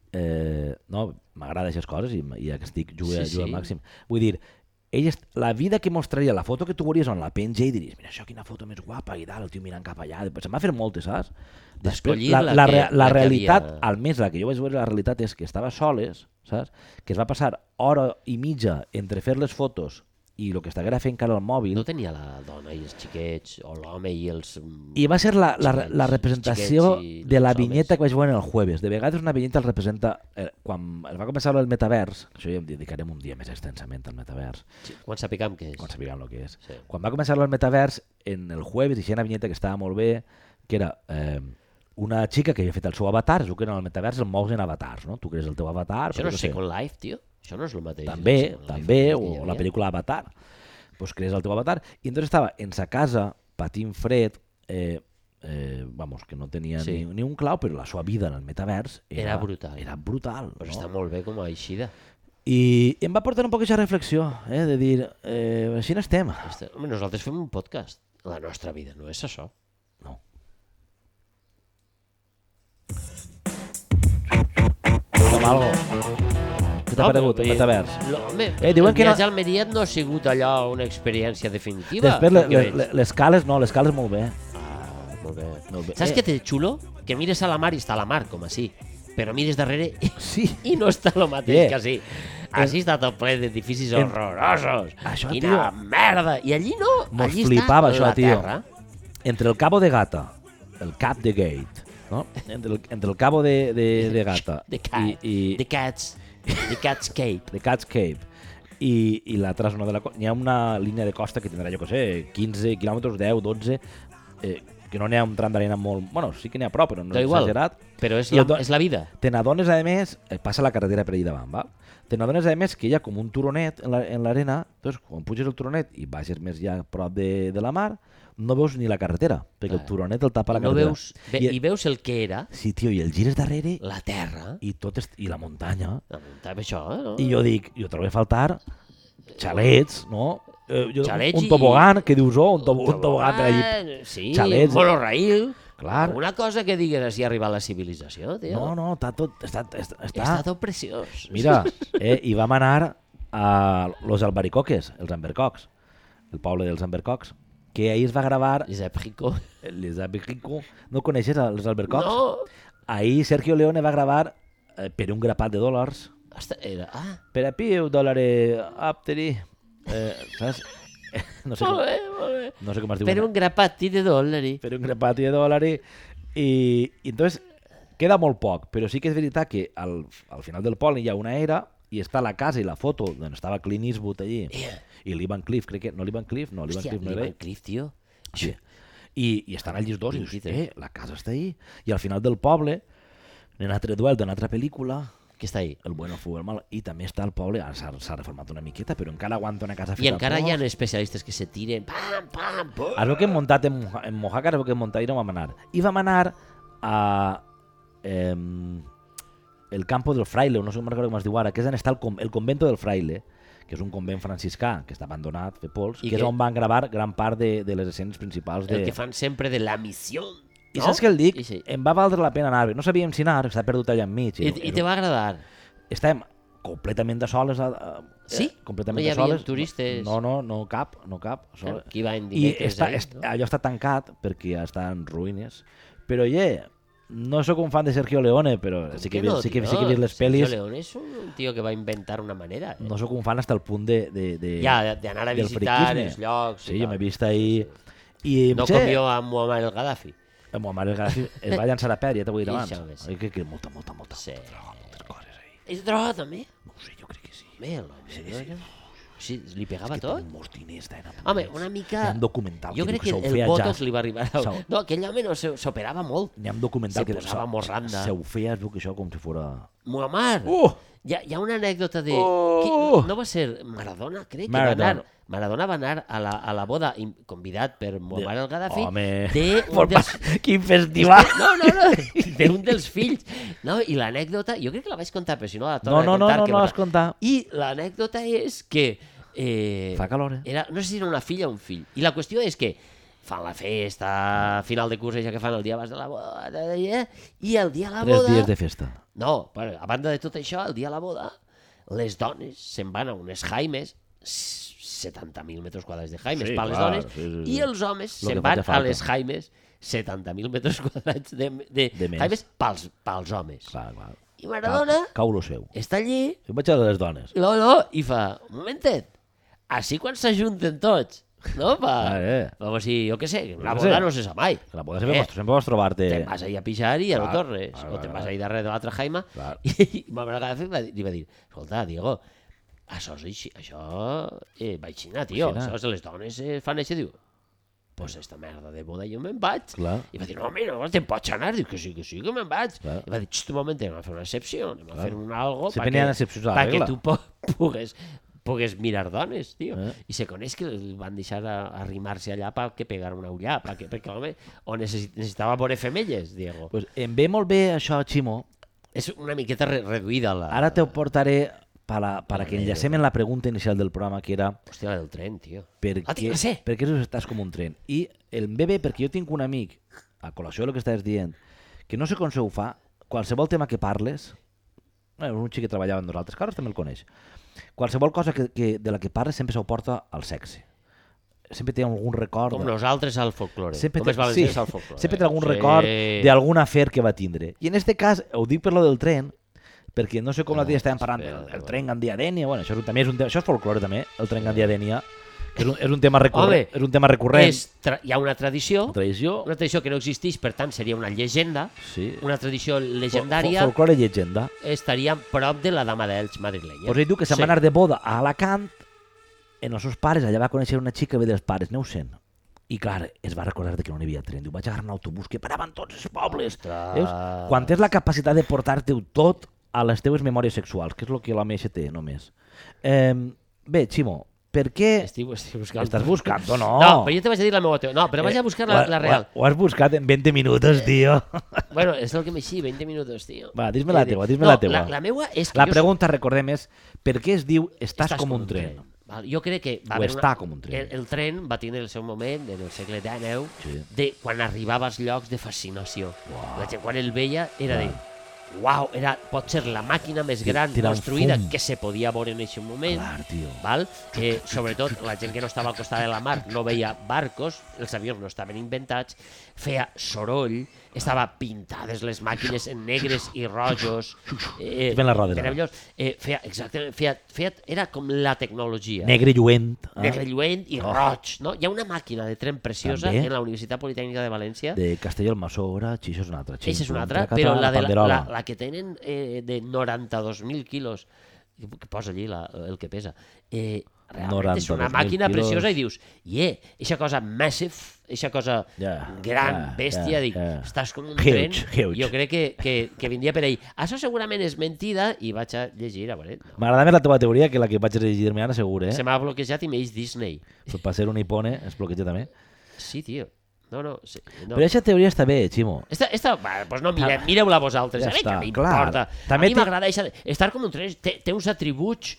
Eh, no, m'agrada aquestes coses i, i que estic jugue, Sí, jugue sí. al màxim. Vull dir, ell, est- la vida que mostraria, la foto que tu veuries on la penja i diries, mira això, quina foto més guapa, i dalt, el tio mirant cap allà, després se'n va fer moltes, saps? Va escollir la, la la, que- rea- la, la que realitat, havia- almenys la que jo vaig veure, la realitat és que estava soles, saps? Que es va passar hora i mitja entre fer les fotos i el que estiguera fent cara al mòbil. No tenia la dona i els xiquets, o l'home i els... mm, I va ser la, la, xiquets, la representació xiquets i de la els homes. vinyeta que vaig veure el jueves. De vegades una vinyeta el representa... Eh, quan es va començar el metavers, això ja em dedicarem un dia més extensament al metavers, Sí, quan sapiguem què és. quan sapiguem el que és. Sí. Quan va començar el metavers, en el jueves hi havia una vinyeta que estava molt bé, que era eh, una xica que havia fet el seu avatar, es diu que en el metavers el mous en avatars, no? Tu crees el teu avatar... Això no és Second Life, tio? Això no és el mateix. També, també, o la pel·lícula Avatar. Pues crees el teu avatar. I entonces estava en sa casa, patint fred, eh, eh, vamos, que no tenia sí. ni, ni un clau, però la seva vida en el metavers era, era brutal. Era brutal. Pues no? Està molt bé com a eixida. I em va portar un poc aquesta reflexió, eh, de dir, eh, així n'estem. Home, nosaltres fem un podcast. La nostra vida no és això. No. Fem algo. Què t'ha no, paregut, el metavers? No, home, eh, diuen el que viatge no... al Meriet no ha sigut allò una experiència definitiva. Després le, le, le, les cales, no, les cales molt bé. Ah, molt bé. Molt bé. Saps eh. què té xulo? Que mires a la mar i està a la mar, com així. Però mires darrere sí. i no està el mateix yeah. que així. Així està tot ple d'edificis en... horrorosos. Això, Quina tio, merda. I allí no. Mos allí flipava està això, la tio. terra. Entre el Cabo de Gata, el Cap de Gate, no? Entre el, entre el Cabo de, de, de Gata de cat, i, i... de Cats, de Cats Cape. De Cats Cape. I, i l'altra zona de la costa. N'hi ha una línia de costa que tindrà, jo què sé, quinze quilòmetres, deu, dotze, eh, que no n'hi ha un tram d'arena molt... Bueno, sí que n'hi ha prou, però no és exagerat. Però és la, és la vida. Te n'adones, a més, passa la carretera per allà davant, va? Te n'adones, a més, que hi ha com un turonet en l'arena, doncs, quan puges el turonet i baixes més ja a prop de, de la mar, no veus ni la carretera, perquè ah. el turonet el tapa la no carretera. Veus, ve, I, I veus el que era... Sí, tio, i el gires darrere... La terra. I, tot est, i la muntanya. La muntanya, això, eh? No? I jo dic, jo trobo a faltar xalets, no? Eh, jo, xalets un tobogan, i... que dius, oh, un, tobo, un tobogan per allí. Sí, xalets. monorail. Clar. Una cosa que digues així arribar a la civilització, tio. No, no, està tot... Està, està, està... està tot preciós. Mira, eh, i vam anar a Los Albaricoques, els Ambercocs, el poble dels Ambercocs, que ahir es va gravar... Les Abricots. Les Abricots. No coneixes els Albercocs? No. Ahir Sergio Leone va gravar eh, per un grapat de dòlars. Hasta era... Ah. Per a piu, dòlare, apteri... Eh, saps? No sé, com, molt bé, molt bé. No sé com es diu. Per un grapati de dòlari. Per un grapati de dòlari. I, i entonces queda molt poc, però sí que és veritat que al, al final del poble hi ha una era i està la casa i la foto d'on estava Clint Eastwood allí. Yeah. I l'Ivan Cliff, crec que... No l'Ivan Cliff? No, l'Ivan Cliff no era. L'Ivan Cliff, tio. Sí. I, i estan allí els dos i dius, eh, la casa està ahí. I al final del poble, en un altre duel d'una altra pel·lícula, que està ahí? El bueno fou el mal. I també està el poble, ara s'ha reformat una miqueta, però encara aguanta una casa feta. I encara hi ha especialistes que se tiren, pam, pam, pam. Es veu que hem muntat en, en Mojácar, es veu que hem muntat i no vam anar. I vam anar a... Eh, el campo del Fraile, no sé com es diu ara, que és on està el, el convento del Fraile, que és un convent franciscà que està abandonat, fer pols, que, que és on van gravar gran part de, de les escenes principals. De... El que fan sempre de la missió. I no? saps què el dic? Sí. Em va valdre la pena anar, no sabíem si anar, està perdut allà enmig. I, i te va agradar? Estàvem completament de soles. A, a, sí? Completament no hi havia soles. Turistes? No, no, no cap, no cap. Sol... Qui va en dimecres? I està, ahí, est, no? allò està tancat perquè ja està en ruïnes. Però, yeah, no sóc un fan de Sergio Leone, però sí que, que, no, sí, que, sí que he vist les pel·lis. Sergio Leone és un tio que va inventar una manera. Eh? No sóc un fan fins al punt de... de, de ja, d'anar a visitar els llocs. Sí, jo m'he vist ahir... I, no com jo amb Muammar el Gaddafi. El Muammar el Gaddafi es va llançar a pèl, ja t'ho he dit abans. Sí. Que, que molta, molta, molta, sí. droga, moltes coses ahí. És droga també? No ho sé, jo crec que sí. Bé, l'home, sí, sí, sí. Sí, li pegava és que tot? molts diners, Dana. Home, una mica... Hi ha un documental jo que crec que, que el Botox ja... li va arribar... A... Sau... No, aquell home no s'operava molt. Hi ha un documental se que posava morranda. se ho feia, es veu que això com si fora... Muammar! Uh! Hi ha, hi ha una anècdota de... Uh! Qui... No va ser Maradona, crec que Maradona. va anar... Maradona va anar a la, a la boda convidat per Muammar el Gaddafi. Home, de un dels... quin festival! No, no, no, d'un dels fills. No, i l'anècdota, jo crec que la vaig contar, però si no la torno no, no, a contar. No, no, no, no l'has contat. I l'anècdota és que... Eh, Fa calor, eh? Era, no sé si era una filla o un fill. I la qüestió és que fan la festa, final de curs, ja que fan el dia abans de la boda, i el dia de la boda... Tres dies de festa. No, bueno, a banda de tot això, el dia de la boda, les dones se'n van a unes jaimes, setanta mil metres quadrats de jaimes sí, per les clar, dones, sí, sí, sí. i els homes se'n van a les jaimes, setanta mil metres quadrats de, de, de jaimes pels, pels homes. Clar, clar. I Maradona cau lo seu. Està allí... Jo vaig a les dones. No, no, i fa, un momentet, així quan s'ajunten tots, no? Pa, ah, eh. Vamos, si, jo què sé, una boda no se sap mai. La boda sempre, eh, sempre vas trobar-te... Te'n vas ahí a pixar i ja no tornes. Clar, o te'n vas ahí darrere de l'altra jaima. Clar. I, i Muammar el Gaddafi va, li va dir, escolta, Diego, això és així, això... Eh, va aixina, tio, això, les dones eh, fan això, diu... pues esta merda de boda jo me'n vaig. Clar. I va dir, no, mira, no te'n pots anar? Dic que sí, que sí, que me'n vaig. Clar. I va dir, xxt, un moment, anem a fer una excepció, anem a fer un algo Sempre n'hi ha excepcions a la perquè regla. tu po pugues, pugues mirar dones, tio. Eh. I se coneix que el van deixar a- arrimar-se allà perquè pegar una ullà, perquè, perquè home, o necessit necessitava veure femelles, Diego. Pues em ve molt bé això, Ximo. És una miqueta re reduïda la... Ara te ho portaré para, para que enllacem en la pregunta inicial del programa, que era Hòstia, la del tren, tio. per Ah, què, tinc- sé. per què estàs com un tren? I el em ve bé perquè jo tinc un amic, a col·lació del que estàs dient, que no sé com se ho fa, qualsevol tema que parles, bueno, un xic que treballava amb nosaltres, que ara també el coneix, qualsevol cosa que, que, de la que parles sempre s'ho porta al sexe. Sempre té algun record... Com de- nosaltres al folklore. Sempre Com té, els valencians sí, al folklore. sempre té algun Sí. record d'algun afer que va tindre. I en este cas, ho dic per lo del tren, perquè no sé com Ah, l'altre dia estàvem parlant espera, del, del espera. tren Gandia-Dènia, bueno, això és, un- també és un tema, això és folclore també, el tren Gandia-Dènia, que és un, és un tema recurrent, Home, és un tema recurrent, És tra hi ha una tradició, tradició, una tradició que no existeix, per tant seria una llegenda, sí, una tradició Fol- legendària, fol- folclore i llegenda. estaria prop de la Dama d'Elx madrilenya. Pues ell diu que se'n va anar de boda a Alacant, en els seus pares, allà va conèixer una xica ve dels pares, aneu sent. I clar, es va recordar de que no hi havia tren. Diu, vaig agarrar un autobús que paraven tots els pobles. Ostres. Veus? Quan tens la capacitat de portar-te-ho tot a les teves memòries sexuals, que és el que l'home eixe té, només. Eh, bé, Ximo, per què Estic, estic buscant. estàs buscant o no? No, però jo te vaig a dir la meva teoria. No, però vaig a buscar la, Ho- la real. Ho, ho has buscat en veinte minutos, tio. Bueno, és el que m'eixí, veinte minuts, tio. Va, dis-me la Eh, teua, dis-me no, la teua. La, la meua és que La jo... pregunta, recordem, és per què es diu estàs, com un tren? Val? Jo crec que va O haver està una... com un tren. El, el tren va tenir el seu moment en el segle dinou, Sí. de quan arribava als llocs de fascinació. La gent quan el veia era de... Uau, era, pot ser la màquina més gran Tirar un construïda fum. que se podia veure en aquest moment. Clar, tio. Val? Eh, sobretot la gent que no estava al costat de la mar no veia barcos, els avions no estaven inventats, feia soroll, estava pintades les màquines en negres i rojos. Eh, Ben la roda, meravellós. Eh, feia, exactament, feia, feia, era com la tecnologia. Negre lluent. Ah, Negre lluent i Oh. roig. No? Hi ha una màquina de tren preciosa També. en la Universitat Politècnica de València. de Castelló-Almassora, Xixo és una altra. Eixa és una Xinxo, altra, però la, de la, Panderola. la, la que tenen eh, de noranta-dos mil quilos, que posa allí la, el que pesa, eh, realment és una noranta-dos mil màquina quilos. preciosa i dius, yeah, eixa cosa massive, eixa cosa Ja, gran, ja, bèstia, ja, dic, ja. estàs com un Huge, tren, huge. jo crec que, que, que vindria per ahí. Això segurament és mentida i vaig a llegir, a veure, no. M'agrada més la teva teoria que la que vaig llegir-me ara, segur, eh? Se m'ha bloquejat i m'eix Disney. Pues per ser un hipone, es bloqueja també. Sí, tio. No, no, sí, no. Però aquesta teoria està bé, Ximo. Esta, esta, va, pues no, mire, mireu-la vosaltres, Ja a mi està, que m'importa. clar. A També mi té- m'agrada eixa de- estar com un tren, té, té uns atributs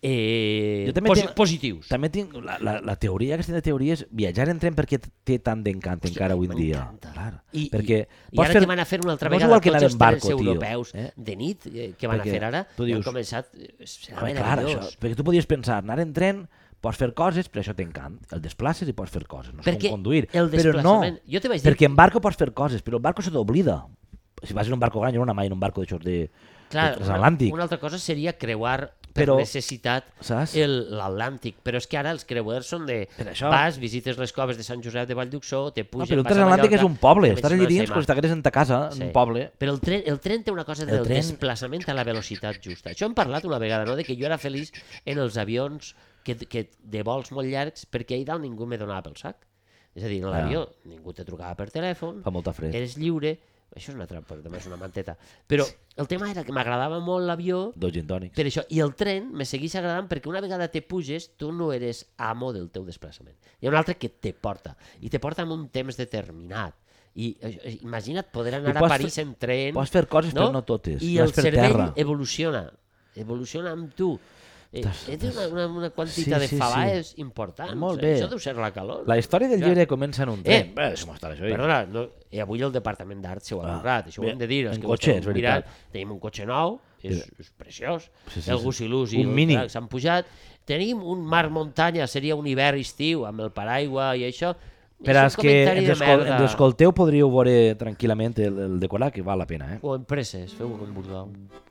eh, Jo també posi tinc- positius. També tinc la, la, la teoria, aquesta teoria és viatjar en tren perquè té tant d'encant Hòstia, encara avui en dia. m'encanta. Clar, I, perquè i, i pots ara fer- que van a fer una altra no és vegada igual que tots anar els en barco, trens tio, europeus eh? de nit eh, que van Perquè a fer ara, tu han dius- començat, eh, serà Home, clar, això, meravellós. perquè tu podies pensar, anar en tren, pots fer coses, però això t'encant. El desplaces i pots fer coses, no és Perquè com conduir. el però no, desplaçament- jo te vaig dir- perquè en barco pots fer coses, però el barco se t'oblida. Si vas en un barco gran, jo no anar mai en un barco d'aixòs de, Clar, de una, transatlàntic, una altra cosa seria creuar per Però- necessitat saps? el- l'Atlàntic, però és que ara els creuers són de... Per això- Vas, visites les coves de Sant Josep de Vallduxó, te No, puges, però el vas a transatlàntic Mallorca, és un poble, te estàs veig allà una dins com si setmana. t'haguessis en ta casa, en Sí. un poble. Però el tren, el tren té una cosa del tren- desplaçament a la velocitat justa. Això hem parlat una vegada, no?, de que jo era feliç en els avions que, que de vols molt llargs perquè ahir dalt ningú me donava pel sac. És a dir, en l'avió ningú te trucava per telèfon, Fa molta fred. eres lliure, això és una trampa, també és una manteta. Però el tema era que m'agradava molt l'avió Dos gin tònics. per això, i el tren me segueix agradant perquè una vegada te puges, tu no eres amo del teu desplaçament. Hi ha un altre que te porta, i te porta en un temps determinat. I eh, imagina't poder anar I a pots París fer- en tren... Pots fer coses, però no totes. I Vas el per cervell terra. evoluciona, evoluciona amb tu. Eh, Estàs- eh, té una, una, una quantitat Sí, sí, de fabaes sí. importants. Molt eh? bé. Això deu ser la calor. La història del Ja. llibre comença en un Eh, tren. Bé, deixa'm estar això. Perdona, no, i avui el Departament d'Art s'ho ha Ah, honrat, això ho bé, hem de dir. els en que ho cotxe, esteu és veritat. mirant. Tenim un cotxe nou, és, Sí. és preciós. Sí, sí, el sí. Gusilús i Un el Mini. Drac s'han pujat. Tenim un mar-muntanya, seria un hivern-estiu, amb el paraigua i això. Per És als un que comentari ens, de escol merda. ens escolteu podríeu veure tranquil·lament el, el decorat, que val la pena. Eh? O empreses, feu-ho com vulgueu.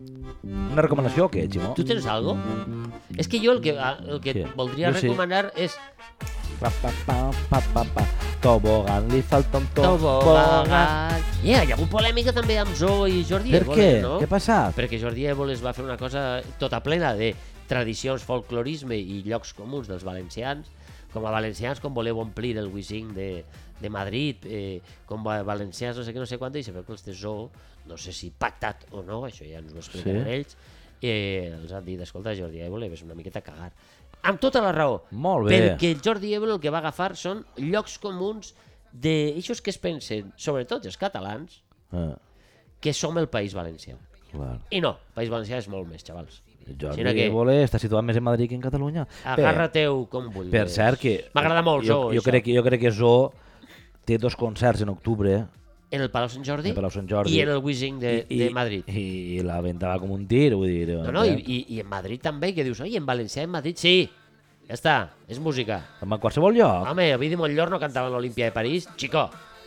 Una recomanació o què, Ximo? Tu tens algo? És que jo el que, el que Sí, voldria jo sí. recomanar és Pa, pa, pa, pa, pa, pa. Tobogán, li falta un tobogán. Tobogán. Yeah, hi ha hagut polèmica també amb Zo i Jordi Per Évole, què? no? Què ha passat? Perquè Jordi Évole es va fer una cosa tota plena de tradicions, folclorisme i llocs comuns dels valencians, com a valencians, com voleu omplir el Wishing de, de Madrid, eh, com a valencians no sé què, no sé quant, i sabeu que els de Zoo, no sé si pactat o no, això ja ens ho explicaran Sí. ells, eh, els han dit, escolta, Jordi Évole, ves una miqueta a cagar. Amb tota la raó. Molt bé. Perquè el Jordi Évole el que va agafar són llocs comuns d'eixos que es pensen, sobretot els catalans, Ah, que som el País Valencià. clar. I no, el País Valencià és molt més, xavals. Jordi Sinó que- Évole està situat més en Madrid que en Catalunya. Agarra-teu com vulguis. Per cert que... M'agrada molt jo, Zoo, jo, això. crec, que- jo crec que Zoo té dos concerts en octubre En el Palau Sant Jordi, en Palau Sant Jordi i en el Wishing de, i, de Madrid. I, i la venda va com un tir, vull dir... No, no, i, i, i en Madrid també, que dius, oi, en Valencià, en Madrid, sí, ja està, és música. En qualsevol lloc. Home, Ovidi Montllor no cantava en l'Olimpia de París, chico,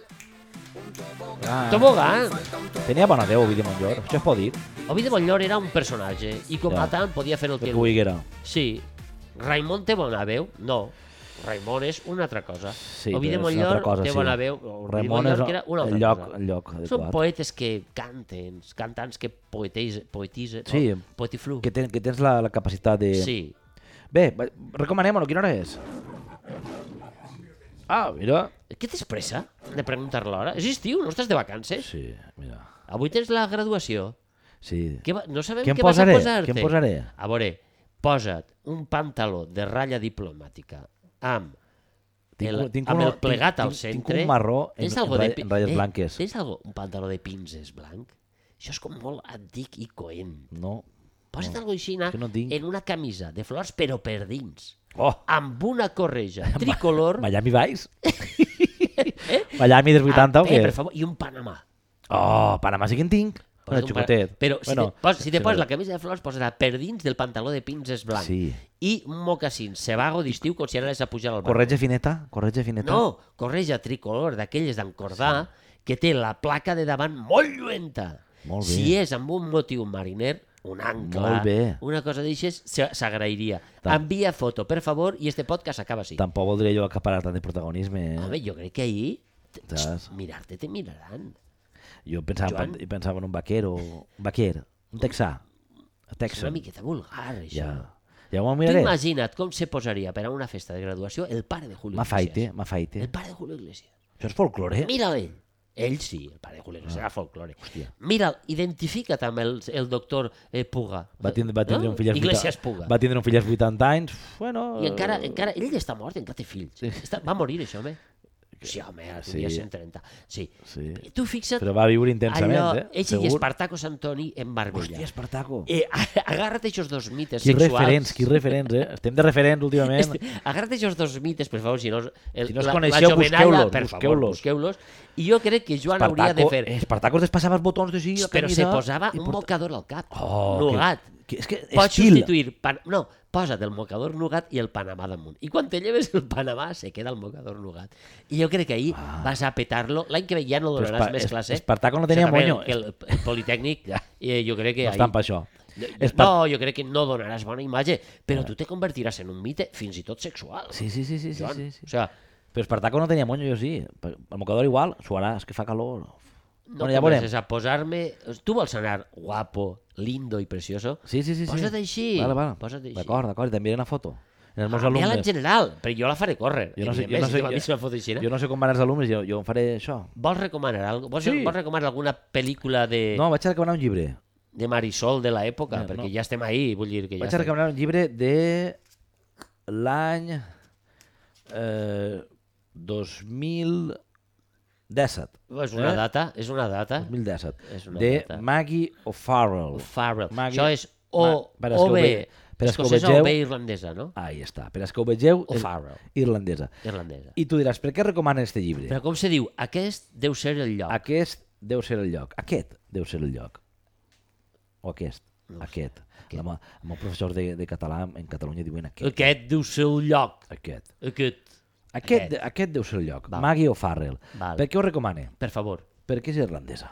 Ah, tobogán. tenia bona Déu, Ovidi Montllor, això es pot dir, Ovidi Montllor era un personatge, i com Ja. a tant podia fer el que que... ho diguera. Sí. Raimon té bona veu? No. Raimon és una altra cosa. Sí, Ovidi però és una Montllor altra cosa, té sí. bona veu. Ovidi Ramon Montllor és que era una el altra lloc, cosa. el lloc Són adequat. poetes que canten, cantants que poetisen, poetisen, Sí, no? Poetiflu. Que, ten, que tens la, la capacitat de... Sí. Bé, va- recomanem-ho, quina hora és? Ah, mira. Què t'expressa de preguntar l'hora? És estiu, no estàs de vacances? Sí, mira. Avui tens la graduació. Sí. Què va... No sabem Què em què vas a posaré? posar-te. Què em posaré? A veure, posa't un pantaló de ratlla diplomàtica amb Tinc el, un- tinc amb un- el plegat al tinc- tinc centre. un marró en- Tens en algo ratlla- pi- en ratlles eh, blanques. Tens algo, un pantaló de pinces blanc? Això és com molt antic i coent. No. Posa't No, algo així és que no tinc. en una camisa de flors, però per dins. Oh, Amb una correja tricolor. Miami Vice? Miami dels vuitanta o Ah, eh, què? per favor, i un Panamà. Oh, Panamà sí que en tinc. Posa't Bueno, un pa- xocotet. Però si, Bueno, te, pos, si te sí, poses no. la camisa de flors, posa per dins del pantaló de pinces blanc. Sí. I un mocasín cebago d'estiu com si anaves a pujar al bar. Corretja fineta? Corretja fineta? No, correja tricolor d'aquelles d'encordar que té la placa de davant molt lluenta. Molt bé. Si és amb un motiu mariner, un ancla, Molt bé. una cosa d'aixes, se- s'agrairia. Tant. Envia foto, per favor, i este podcast acaba així. Tampoc voldria jo acaparar tant de protagonisme. Eh? Home, jo crec que ahir, Saps? mirar-te te miraran. Jo pensava, Joan. jo pensava en un vaquero, un vaquer, un texà. És una Texan. miqueta vulgar, això. Ja. Ja m'ho Tu miraré. imagina't com se posaria per a una festa de graduació el pare de Julio M'afaite, Iglesias. m'afaite. El pare de Julio Iglesias. Això és folklore? Mira ell. Ell sí, el pare de Julio Iglesias era folklore. Ah, Hòstia. Mira'l, identifica't amb el, el doctor eh, Puga. Va tindre, va tindre No? un fill als Iglesias vuitanta- Puga. Va tindre un fill als vuitanta anys. Bueno, I encara, encara, ell està mort, encara té fills. Està, va morir, això, home. Sí, home, ara tenia Sí. cent trenta. Sí. Sí. Tu fixa't, Però va viure intensament, allò, eh? ell i Segur. Espartaco Santoni en Marbella. Hòstia, Espartaco. Eh, agarra't aquests dos mites Quins sexuals. referents, quins referents, eh? Estem de referents últimament. Este, agarra't aquests dos mites, per favor, si no, el, Si no els la, coneixeu, la jovenalla, busqueu-los, per favor, busqueu-los. busqueu-los. I jo crec que Joan hauria de fer... Eh, Espartaco es despassava els botons d'així, la Però se camisa, posava i un porta- mocador al cap. Oh, Nugat. Que, que, és que Pots estil. substituir... Pan... No, posa't el mocador nugat i el Panamà damunt. I quan te lleves el Panamà se queda el mocador nugat. I jo crec que ahir Ah. vas a petar-lo. L'any que ve ja no Però donaràs Espa- més Es- classe. Espartaco no tenia Això també, moño. que El, el Politècnic, Ja. eh, jo crec que No ahir... estan per això. Jo- Espar- No, jo crec que no donaràs bona imatge, però tu te convertiràs en un mite fins i tot sexual. Sí, sí, sí, sí, sí, Joan. sí, sí. O sea, Però Espartaco no tenia moño, jo sí. El mocador igual, suarà, és que fa calor. no Bueno, ja veurem. comences a posar-me... Tu vols anar guapo, lindo i precioso? Sí, sí, sí. sí. Posa't així. Vale, vale. Posa't així. D'acord, d'acord, i també una foto. En els meus Ah, mira-la en alumnes. general, però jo la faré córrer. Jo no sé, jo evidentment, no si sé, tu a mi se me fot així, jo, no? jo no sé com van els alumnes, jo, jo en faré això. Vols recomanar alguna vols, Sí. vols recomanar alguna pel·lícula de, No, vaig a recomanar un llibre. de Marisol de l'època? No, Perquè no. ja estem ahí, vull dir que ja Vaig a estem... recomanar un llibre de l'any eh, dos mil disset. És una Eh? data, és una data. dos mil disset. És una De data. Maggie O'Farrell. Farrell. Maggie- Això és O, Ma- per als que o ho B, ve- per als que ho escocesa vegeu- o B irlandesa, no? Ahí està. Per als que ho vegeu, és O'Farrell, irlandesa. irlandesa. I tu diràs, per què recomanen este llibre? Però com se diu? Aquest deu ser el lloc. Aquest deu ser el lloc. Aquest deu ser el lloc. O aquest. No ho sé. Aquest. Aquest. La, el meu professor de, de català en Catalunya diuen aquest. Aquest deu ser el lloc. Aquest. Aquest. Aquest, Aquest. aquest deu ser el lloc. Val. Maggie O'Farrell. Val. Per què ho recomane? Per favor. Perquè és irlandesa.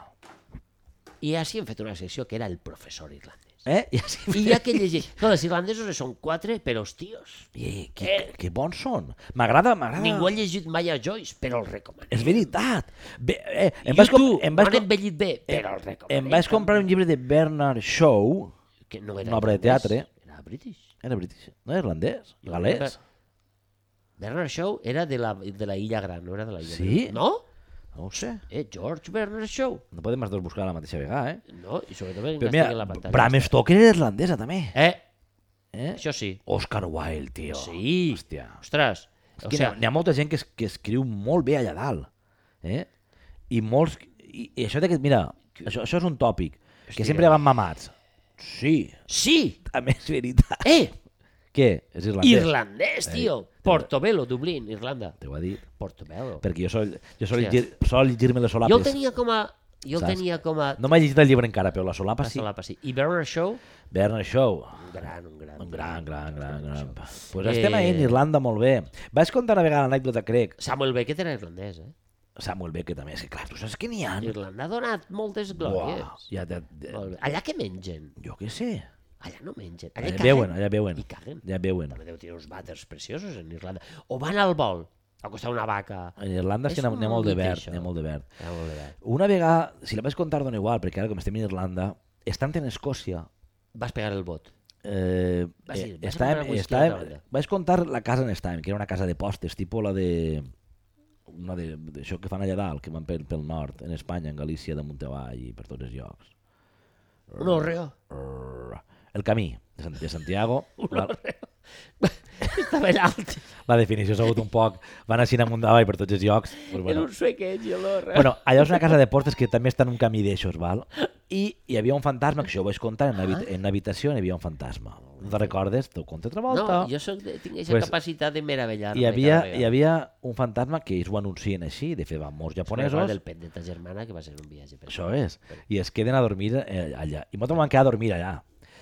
I així hem fet una secció que era el professor irlandès. Eh? I, així... I ja que llegeix... No, els irlandesos són quatre, però hòstios. I, que, que bons són. M'agrada, m'agrada. Ningú ha llegit mai a Joyce, però el recomanem. És veritat. Bé, eh, em I vaig, com, tu, em no vaig, han com, envellit bé, però el recomanem. em vaig comprar un llibre de Bernard Shaw. Que no era una obra de irlandès, teatre. Era british. Era british. No era irlandès. Galès. Bernard Shaw era de la, de la Illa Gran, no era de la Illa Sí? Gran. No? No ho sé. Eh, George Bernard Shaw. No podem els dos buscar a la mateixa vegada, eh? No, i sobretot en Però estigui en la mira, pantalla. Bram Stoker era irlandesa, també. Eh, Eh? això sí. Oscar Wilde, tio. Sí. Hòstia. Ostres. O O sigui, sea, n'hi ha molta gent que, es, que escriu molt bé allà dalt. Eh? I molts... I, i això de que, mira, això, això és un tòpic, que sempre van mamats. Sí, sí! també és veritat. Eh! Què? És irlandès? Irlandès, tio! Portobello, Dublín, Irlanda. T'ho va dir. Portobello. Perquè jo sol, jo sol, Hòstia. llegir, sol llegir-me les solapes. Jo el tenia com a... Jo el Saps? tenia com a... No m'he llegit el llibre encara, però la solapa La sí. solapa, sí. I Bernard Shaw, Bernard Shaw. un gran, un gran. Un gran, gran, gran, gran. Pues Eh, estem ahí en Irlanda molt bé. Vaig contar una vegada l'anècdota, crec. Samuel Beckett era irlandès, eh? Samuel Beckett també, és que clar, tu saps que n'hi ha. Irlanda ha donat moltes glòries. Buah, ja te, Molt bé. Allà què mengen? jo què sé. Allà no mengen. Allà, Allà caguen. beuen, allà beuen. I caguen. Ja beuen. També deu tenir uns vàters preciosos en Irlanda. O van al vol, a costar una vaca. En Irlanda és És que n'hi ha- n'hi ha molt de mite, verd, això. n'hi ha molt de verd. Ah, molt bé. Una vegada, si la vaig contar dona igual, perquè ara com estem en Irlanda, estant en Escòcia, Vas pegar el vot. eh, Vas dir, eh, vas a estàvem, comprar whisky a estàvem, l'altra banda. vaig contar la casa on estàvem, que era una casa de postes, tipus la de... una de, d'això que fan allà dalt, que van pel, pel nord, en Espanya, en Galícia, de Montevall i per tots els llocs. Un orreo. Rrr. El camí de Sant- de Santiago, la, Estava allà alt. la definició s'ha hagut un poc, van així amunt davall per tots els llocs. Pues, Era bueno. un suequet i l'orreo. Bueno, allò és una casa de postes que també està en un camí d'eixos, val? I hi havia un fantasma, que això ho vaig contar, en, habit en una habitació hi havia un fantasma. No te'n recordes? T'ho conto altra volta. No, jo soc de, tinc aquesta Pues, capacitat de meravellar-me. Hi havia, cada vegada. hi havia un fantasma que ells ho anuncien així, de fet van molts Me'n japonesos, recordo del pet de ta germana que va ser un viatge. Per això és, i es queden a dormir eh, allà. I nosaltres vam quedar a dormir allà.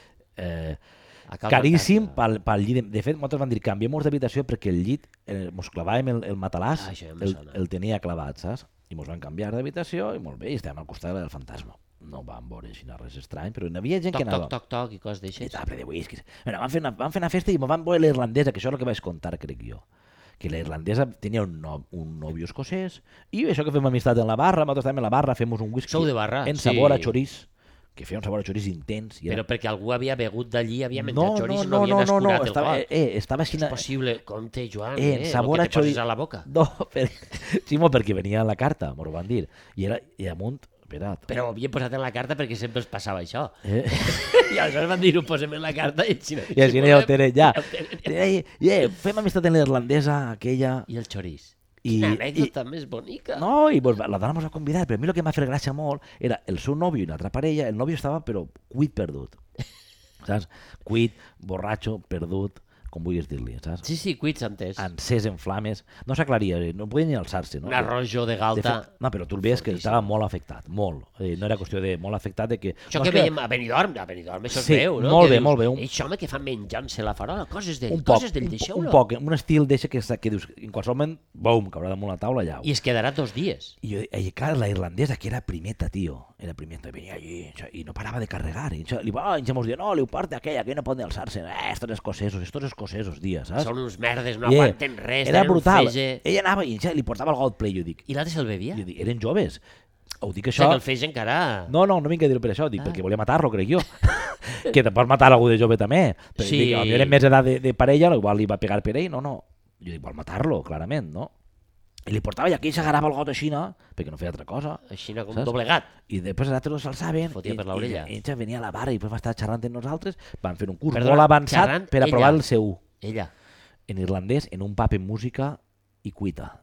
Eh, A cal caríssim fantasma. pel, pel llit. De fet, nosaltres vam dir, canviem-nos d'habitació perquè el llit, eh, mos clavàvem el, el matalàs, Ah, això ja me el, sona. el tenia clavat, saps? I mos vam canviar d'habitació i molt bé, i estàvem al costat del fantasma. No vam veure així res estrany, però hi havia gent Toc, que anava. toc, toc, toc i coses I d'aixes. tabre de whisky. Bueno, van, fer una, van fer una festa i me van veure la irlandesa, que això és el que vaig contar, crec jo. Que la irlandesa tenia un, no, un nòvio escocès i això que fem amistat en la barra, nosaltres estàvem en la barra, fem un whisky Sou de barra? en Sí. sabor a xorís, que feia un sabor a xorís intens. I Però perquè algú havia begut d'allí, havia menjat no, xoriç, no, no, no, havia no, no, descurat el estava, got. eh, estava així... És possible, compte, Joan, Eh, eh, en sabor el a que te poses xoriç. a la boca. No, per... sí, mo, perquè venia a la carta, m'ho van dir. I, era, i amunt, espera't. Però ho havia posat en la carta perquè sempre es passava això. Eh? I aleshores van dir, ho posem en la carta i així... I així ja ho tenen ja. Ja ho tenen. I, i, eh, fem amistat en la irlandesa, aquella... I el xoriç. I- Quina anècdota més bonica. No, i pues, la dona mos va convidar, però a mi el que m'ha fet gràcia molt era el seu nòvio i una altra parella, el nòvio estava però cuit perdut, saps? Cuit, borratxo, perdut, com vulguis dir-li, saps? Sí, sí, cuits entès. Encès en flames, no s'aclaria, no podia ni alçar-se, no? Un arrojo de De galta. fet, no, però tu el veies que Fortíssim. estava molt afectat, molt. Eh, no era qüestió de molt afectat de que... Això no, que és veiem a Benidorm, a Benidorm això es Sí, veu, no? molt Que bé, dius, molt bé, un- Això home que fa menjant-se la farola, coses d'ell, un poc, coses d'ell, un, deixeu-lo. un poc, un estil d'eixe que, sa- que dius, en qualsevol moment, bum, caurà damunt la taula allà. I es quedarà dos dies. I, jo, i clar, la irlandesa, que era primeta, tio, era primeta, venia allí això, i no parava de carregar. I això, li va, i ens mos diu, no, li ho porta aquella, que no pot ni alçar-se. Eh, estos escocesos, estos escocesos, dia, saps? Són uns merdes, no I, eh, aguanten res, era tenen un brutal. fege. Ella anava i això, li portava el gold play, jo dic. I l'altre se'l bevia? Jo dic, eren joves. Ho dic O això... sigui que el feix encara... No, no, no vinc a dir-ho per això, dic, Ah. perquè volia matar-lo, crec jo. Que te pots matar algú de jove també. Però Sí. dic, jo era més edat de, de parella, igual li va pegar per ell, no, no. Jo dic, vol matar-lo, clarament, no? I li portava i aquí s'agarrava el got així, no? Perquè no feia altra cosa. Així com Saps? doblegat. I després els altres s'alçaven Fotia i, per l'orella. i, i ella venia a la barra i després va estar xerrant amb nosaltres, van fer un curs Perdona, molt avançat xerrant per aprovar ella. el C U Ella. en irlandès, en un pub en música i cuita.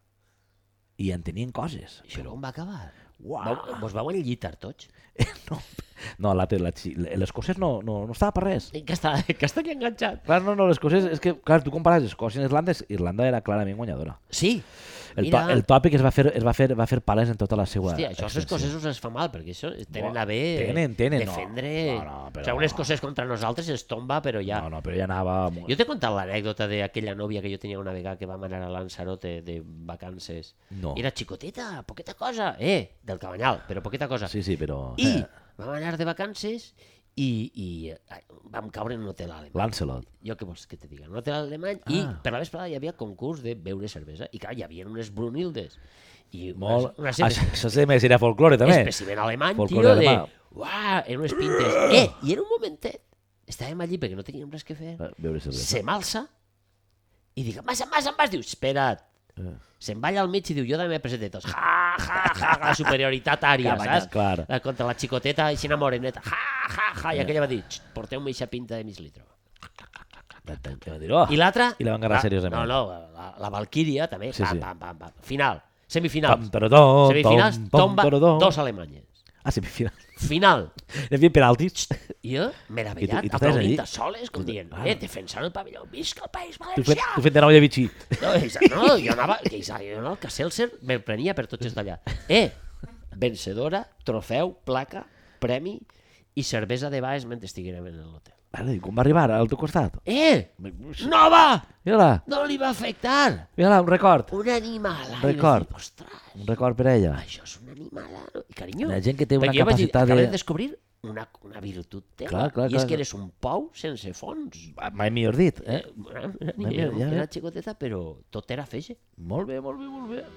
I en tenien coses. Això com va acabar? Uau. Vau- Vos vau enllitar tots? No, no l'altre, la xi- l'escocès no, no, no estava per res. Que està, que està aquí enganxat. Clar, no, no, l'escocès, és que, clar, tu compares Escòcia i Irlanda, Irlanda era clarament guanyadora. Sí. El, Mira. to, el tòpic es va fer, es va fer, va fer pales en tota la seva Hòstia, això als extensió. escocesos es fa mal, perquè això tenen Buah, a bé tenen, tenen, no. defendre... No, no, però- O sigui, un escocès contra nosaltres es tomba, però ja... No, no, però ja anava... Jo t'he contat l'anècdota d'aquella nòvia que jo tenia una vegada que vam anar a Lanzarote de vacances. No. Era xicoteta, poqueta cosa. Eh, del Cabanyal, però poqueta cosa. Sí, sí, però... I Eh, vam anar de vacances i, i ai, vam caure en un hotel alemany. Lancelot. Jo què vols que te diga? Un hotel alemany i Ah. per la vesprada hi havia concurs de beure cervesa. I clar, hi havia unes brunildes. I Molt... una, una Això, això sí, més era folclore, també. espècimen alemany, Folclore tio, de... alemà. Uah, eren unes pintes. Eh, i en un momentet estàvem allí perquè no teníem res que fer. Eh, Beure cervesa. Se m'alça I dic, vas, vas, vas, diu, espera't. Eh. Se'n va allà al mig i diu, jo també presentetos. Ja, ja, ja, la superioritat ària, Cabanya, saps? clar. Eh, Contra la xicoteta així moreneta. Ja, ja, ja, i aquella va dir, porteu-me eixa pinta de mig litro. Què va dir? Oh. I l'altra... I la van agarrar la- seriosament. No, no, la, la Valkyria també. Sí, pam, sí. pam, pam, pam. Final. Semifinals. Pam, taradom, Semifinals, pam, pam, tomba taradom. dos alemanyes. Ah, semifinal. Final. Hi havia penaltis. Jo, I meravellat, tu- i tu estaves aplaudint allí? a soles, com I tu- dient, ah. eh, defensant el pavelló, visca el País Tu fent, Valencià! tu fent de nou de bitxí. No, és- no, jo anava, jo anava al Caselser, me'l prenia per tots els d'allà. Eh, vencedora, trofeu, placa, premi i cervesa de baix mentre estiguérem en l'hotel. Vale, i com va arribar al teu costat? Eh, nova! Mira-la, No li va afectar! mira-la, un record. Un animal. I Record. vaig dir, ostres, Un record per a ella. això és un animal. I carinyo, La gent que té una perquè jo vaig dir, capacitat de- acabé de descobrir una, una virtut teva. Clar, clar, I és clar. que eres un pou sense fons. Mai millor dit, eh? Eh, bueno, era, Mai era, millor, ja era ves. xicoteta, però tot era feixe. Molt bé, molt bé, molt bé.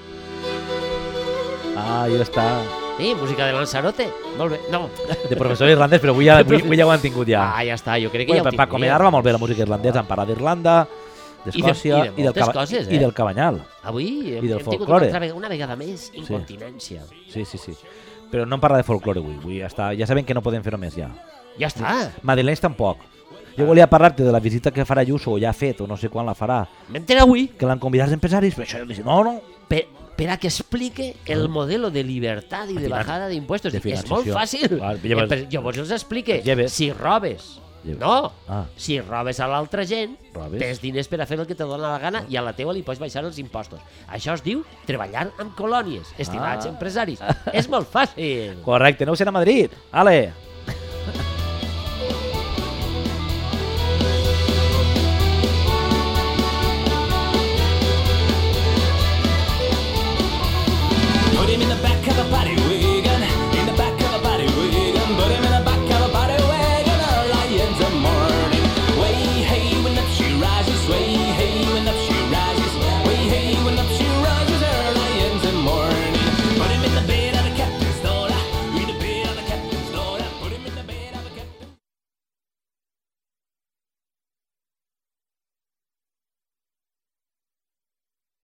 Ah, ja està. Sí, música de Lanzarote. Molt bé. No. De professor irlandès, però avui ja, avui, avui ja ho han tingut ja. Ah, ja està, jo crec que Bueno, ja ho per, per acomiadar-me molt bé la música irlandesa, en parlar d'Irlanda, d'Escòcia I de- i de del, moltes caba- coses, i eh? del Cabanyal. Avui hem, I del hem tingut una, folklore. altra vegada, una vegada més incontinència. Sí, sí, sí. Però no em parla de folklore avui. avui ja, està, ja sabem que no podem fer-ho més ja. Ja està. Madeleines tampoc. Jo volia parlar-te de la visita que farà Ayuso, o ja ha fet, o no sé quan la farà, M'entera avui que l'han convidat els empresaris, però això jo li dic, no, no. per, per a que explique el modelo de libertad y de finan- bajada de impuestos. de És molt financiació. fàcil. Clar, Eh, lleves- per- Jo vos els explique. lleves. Si robes, Lleves. no. Ah. Si robes a l'altra gent, Robes. tens diners per a fer el que te dona la gana i a la teua li pots baixar els impostos. Això es diu treballar amb colònies, estimats Ah. empresaris. És molt fàcil. Correcte, no ho serà a Madrid. Ale.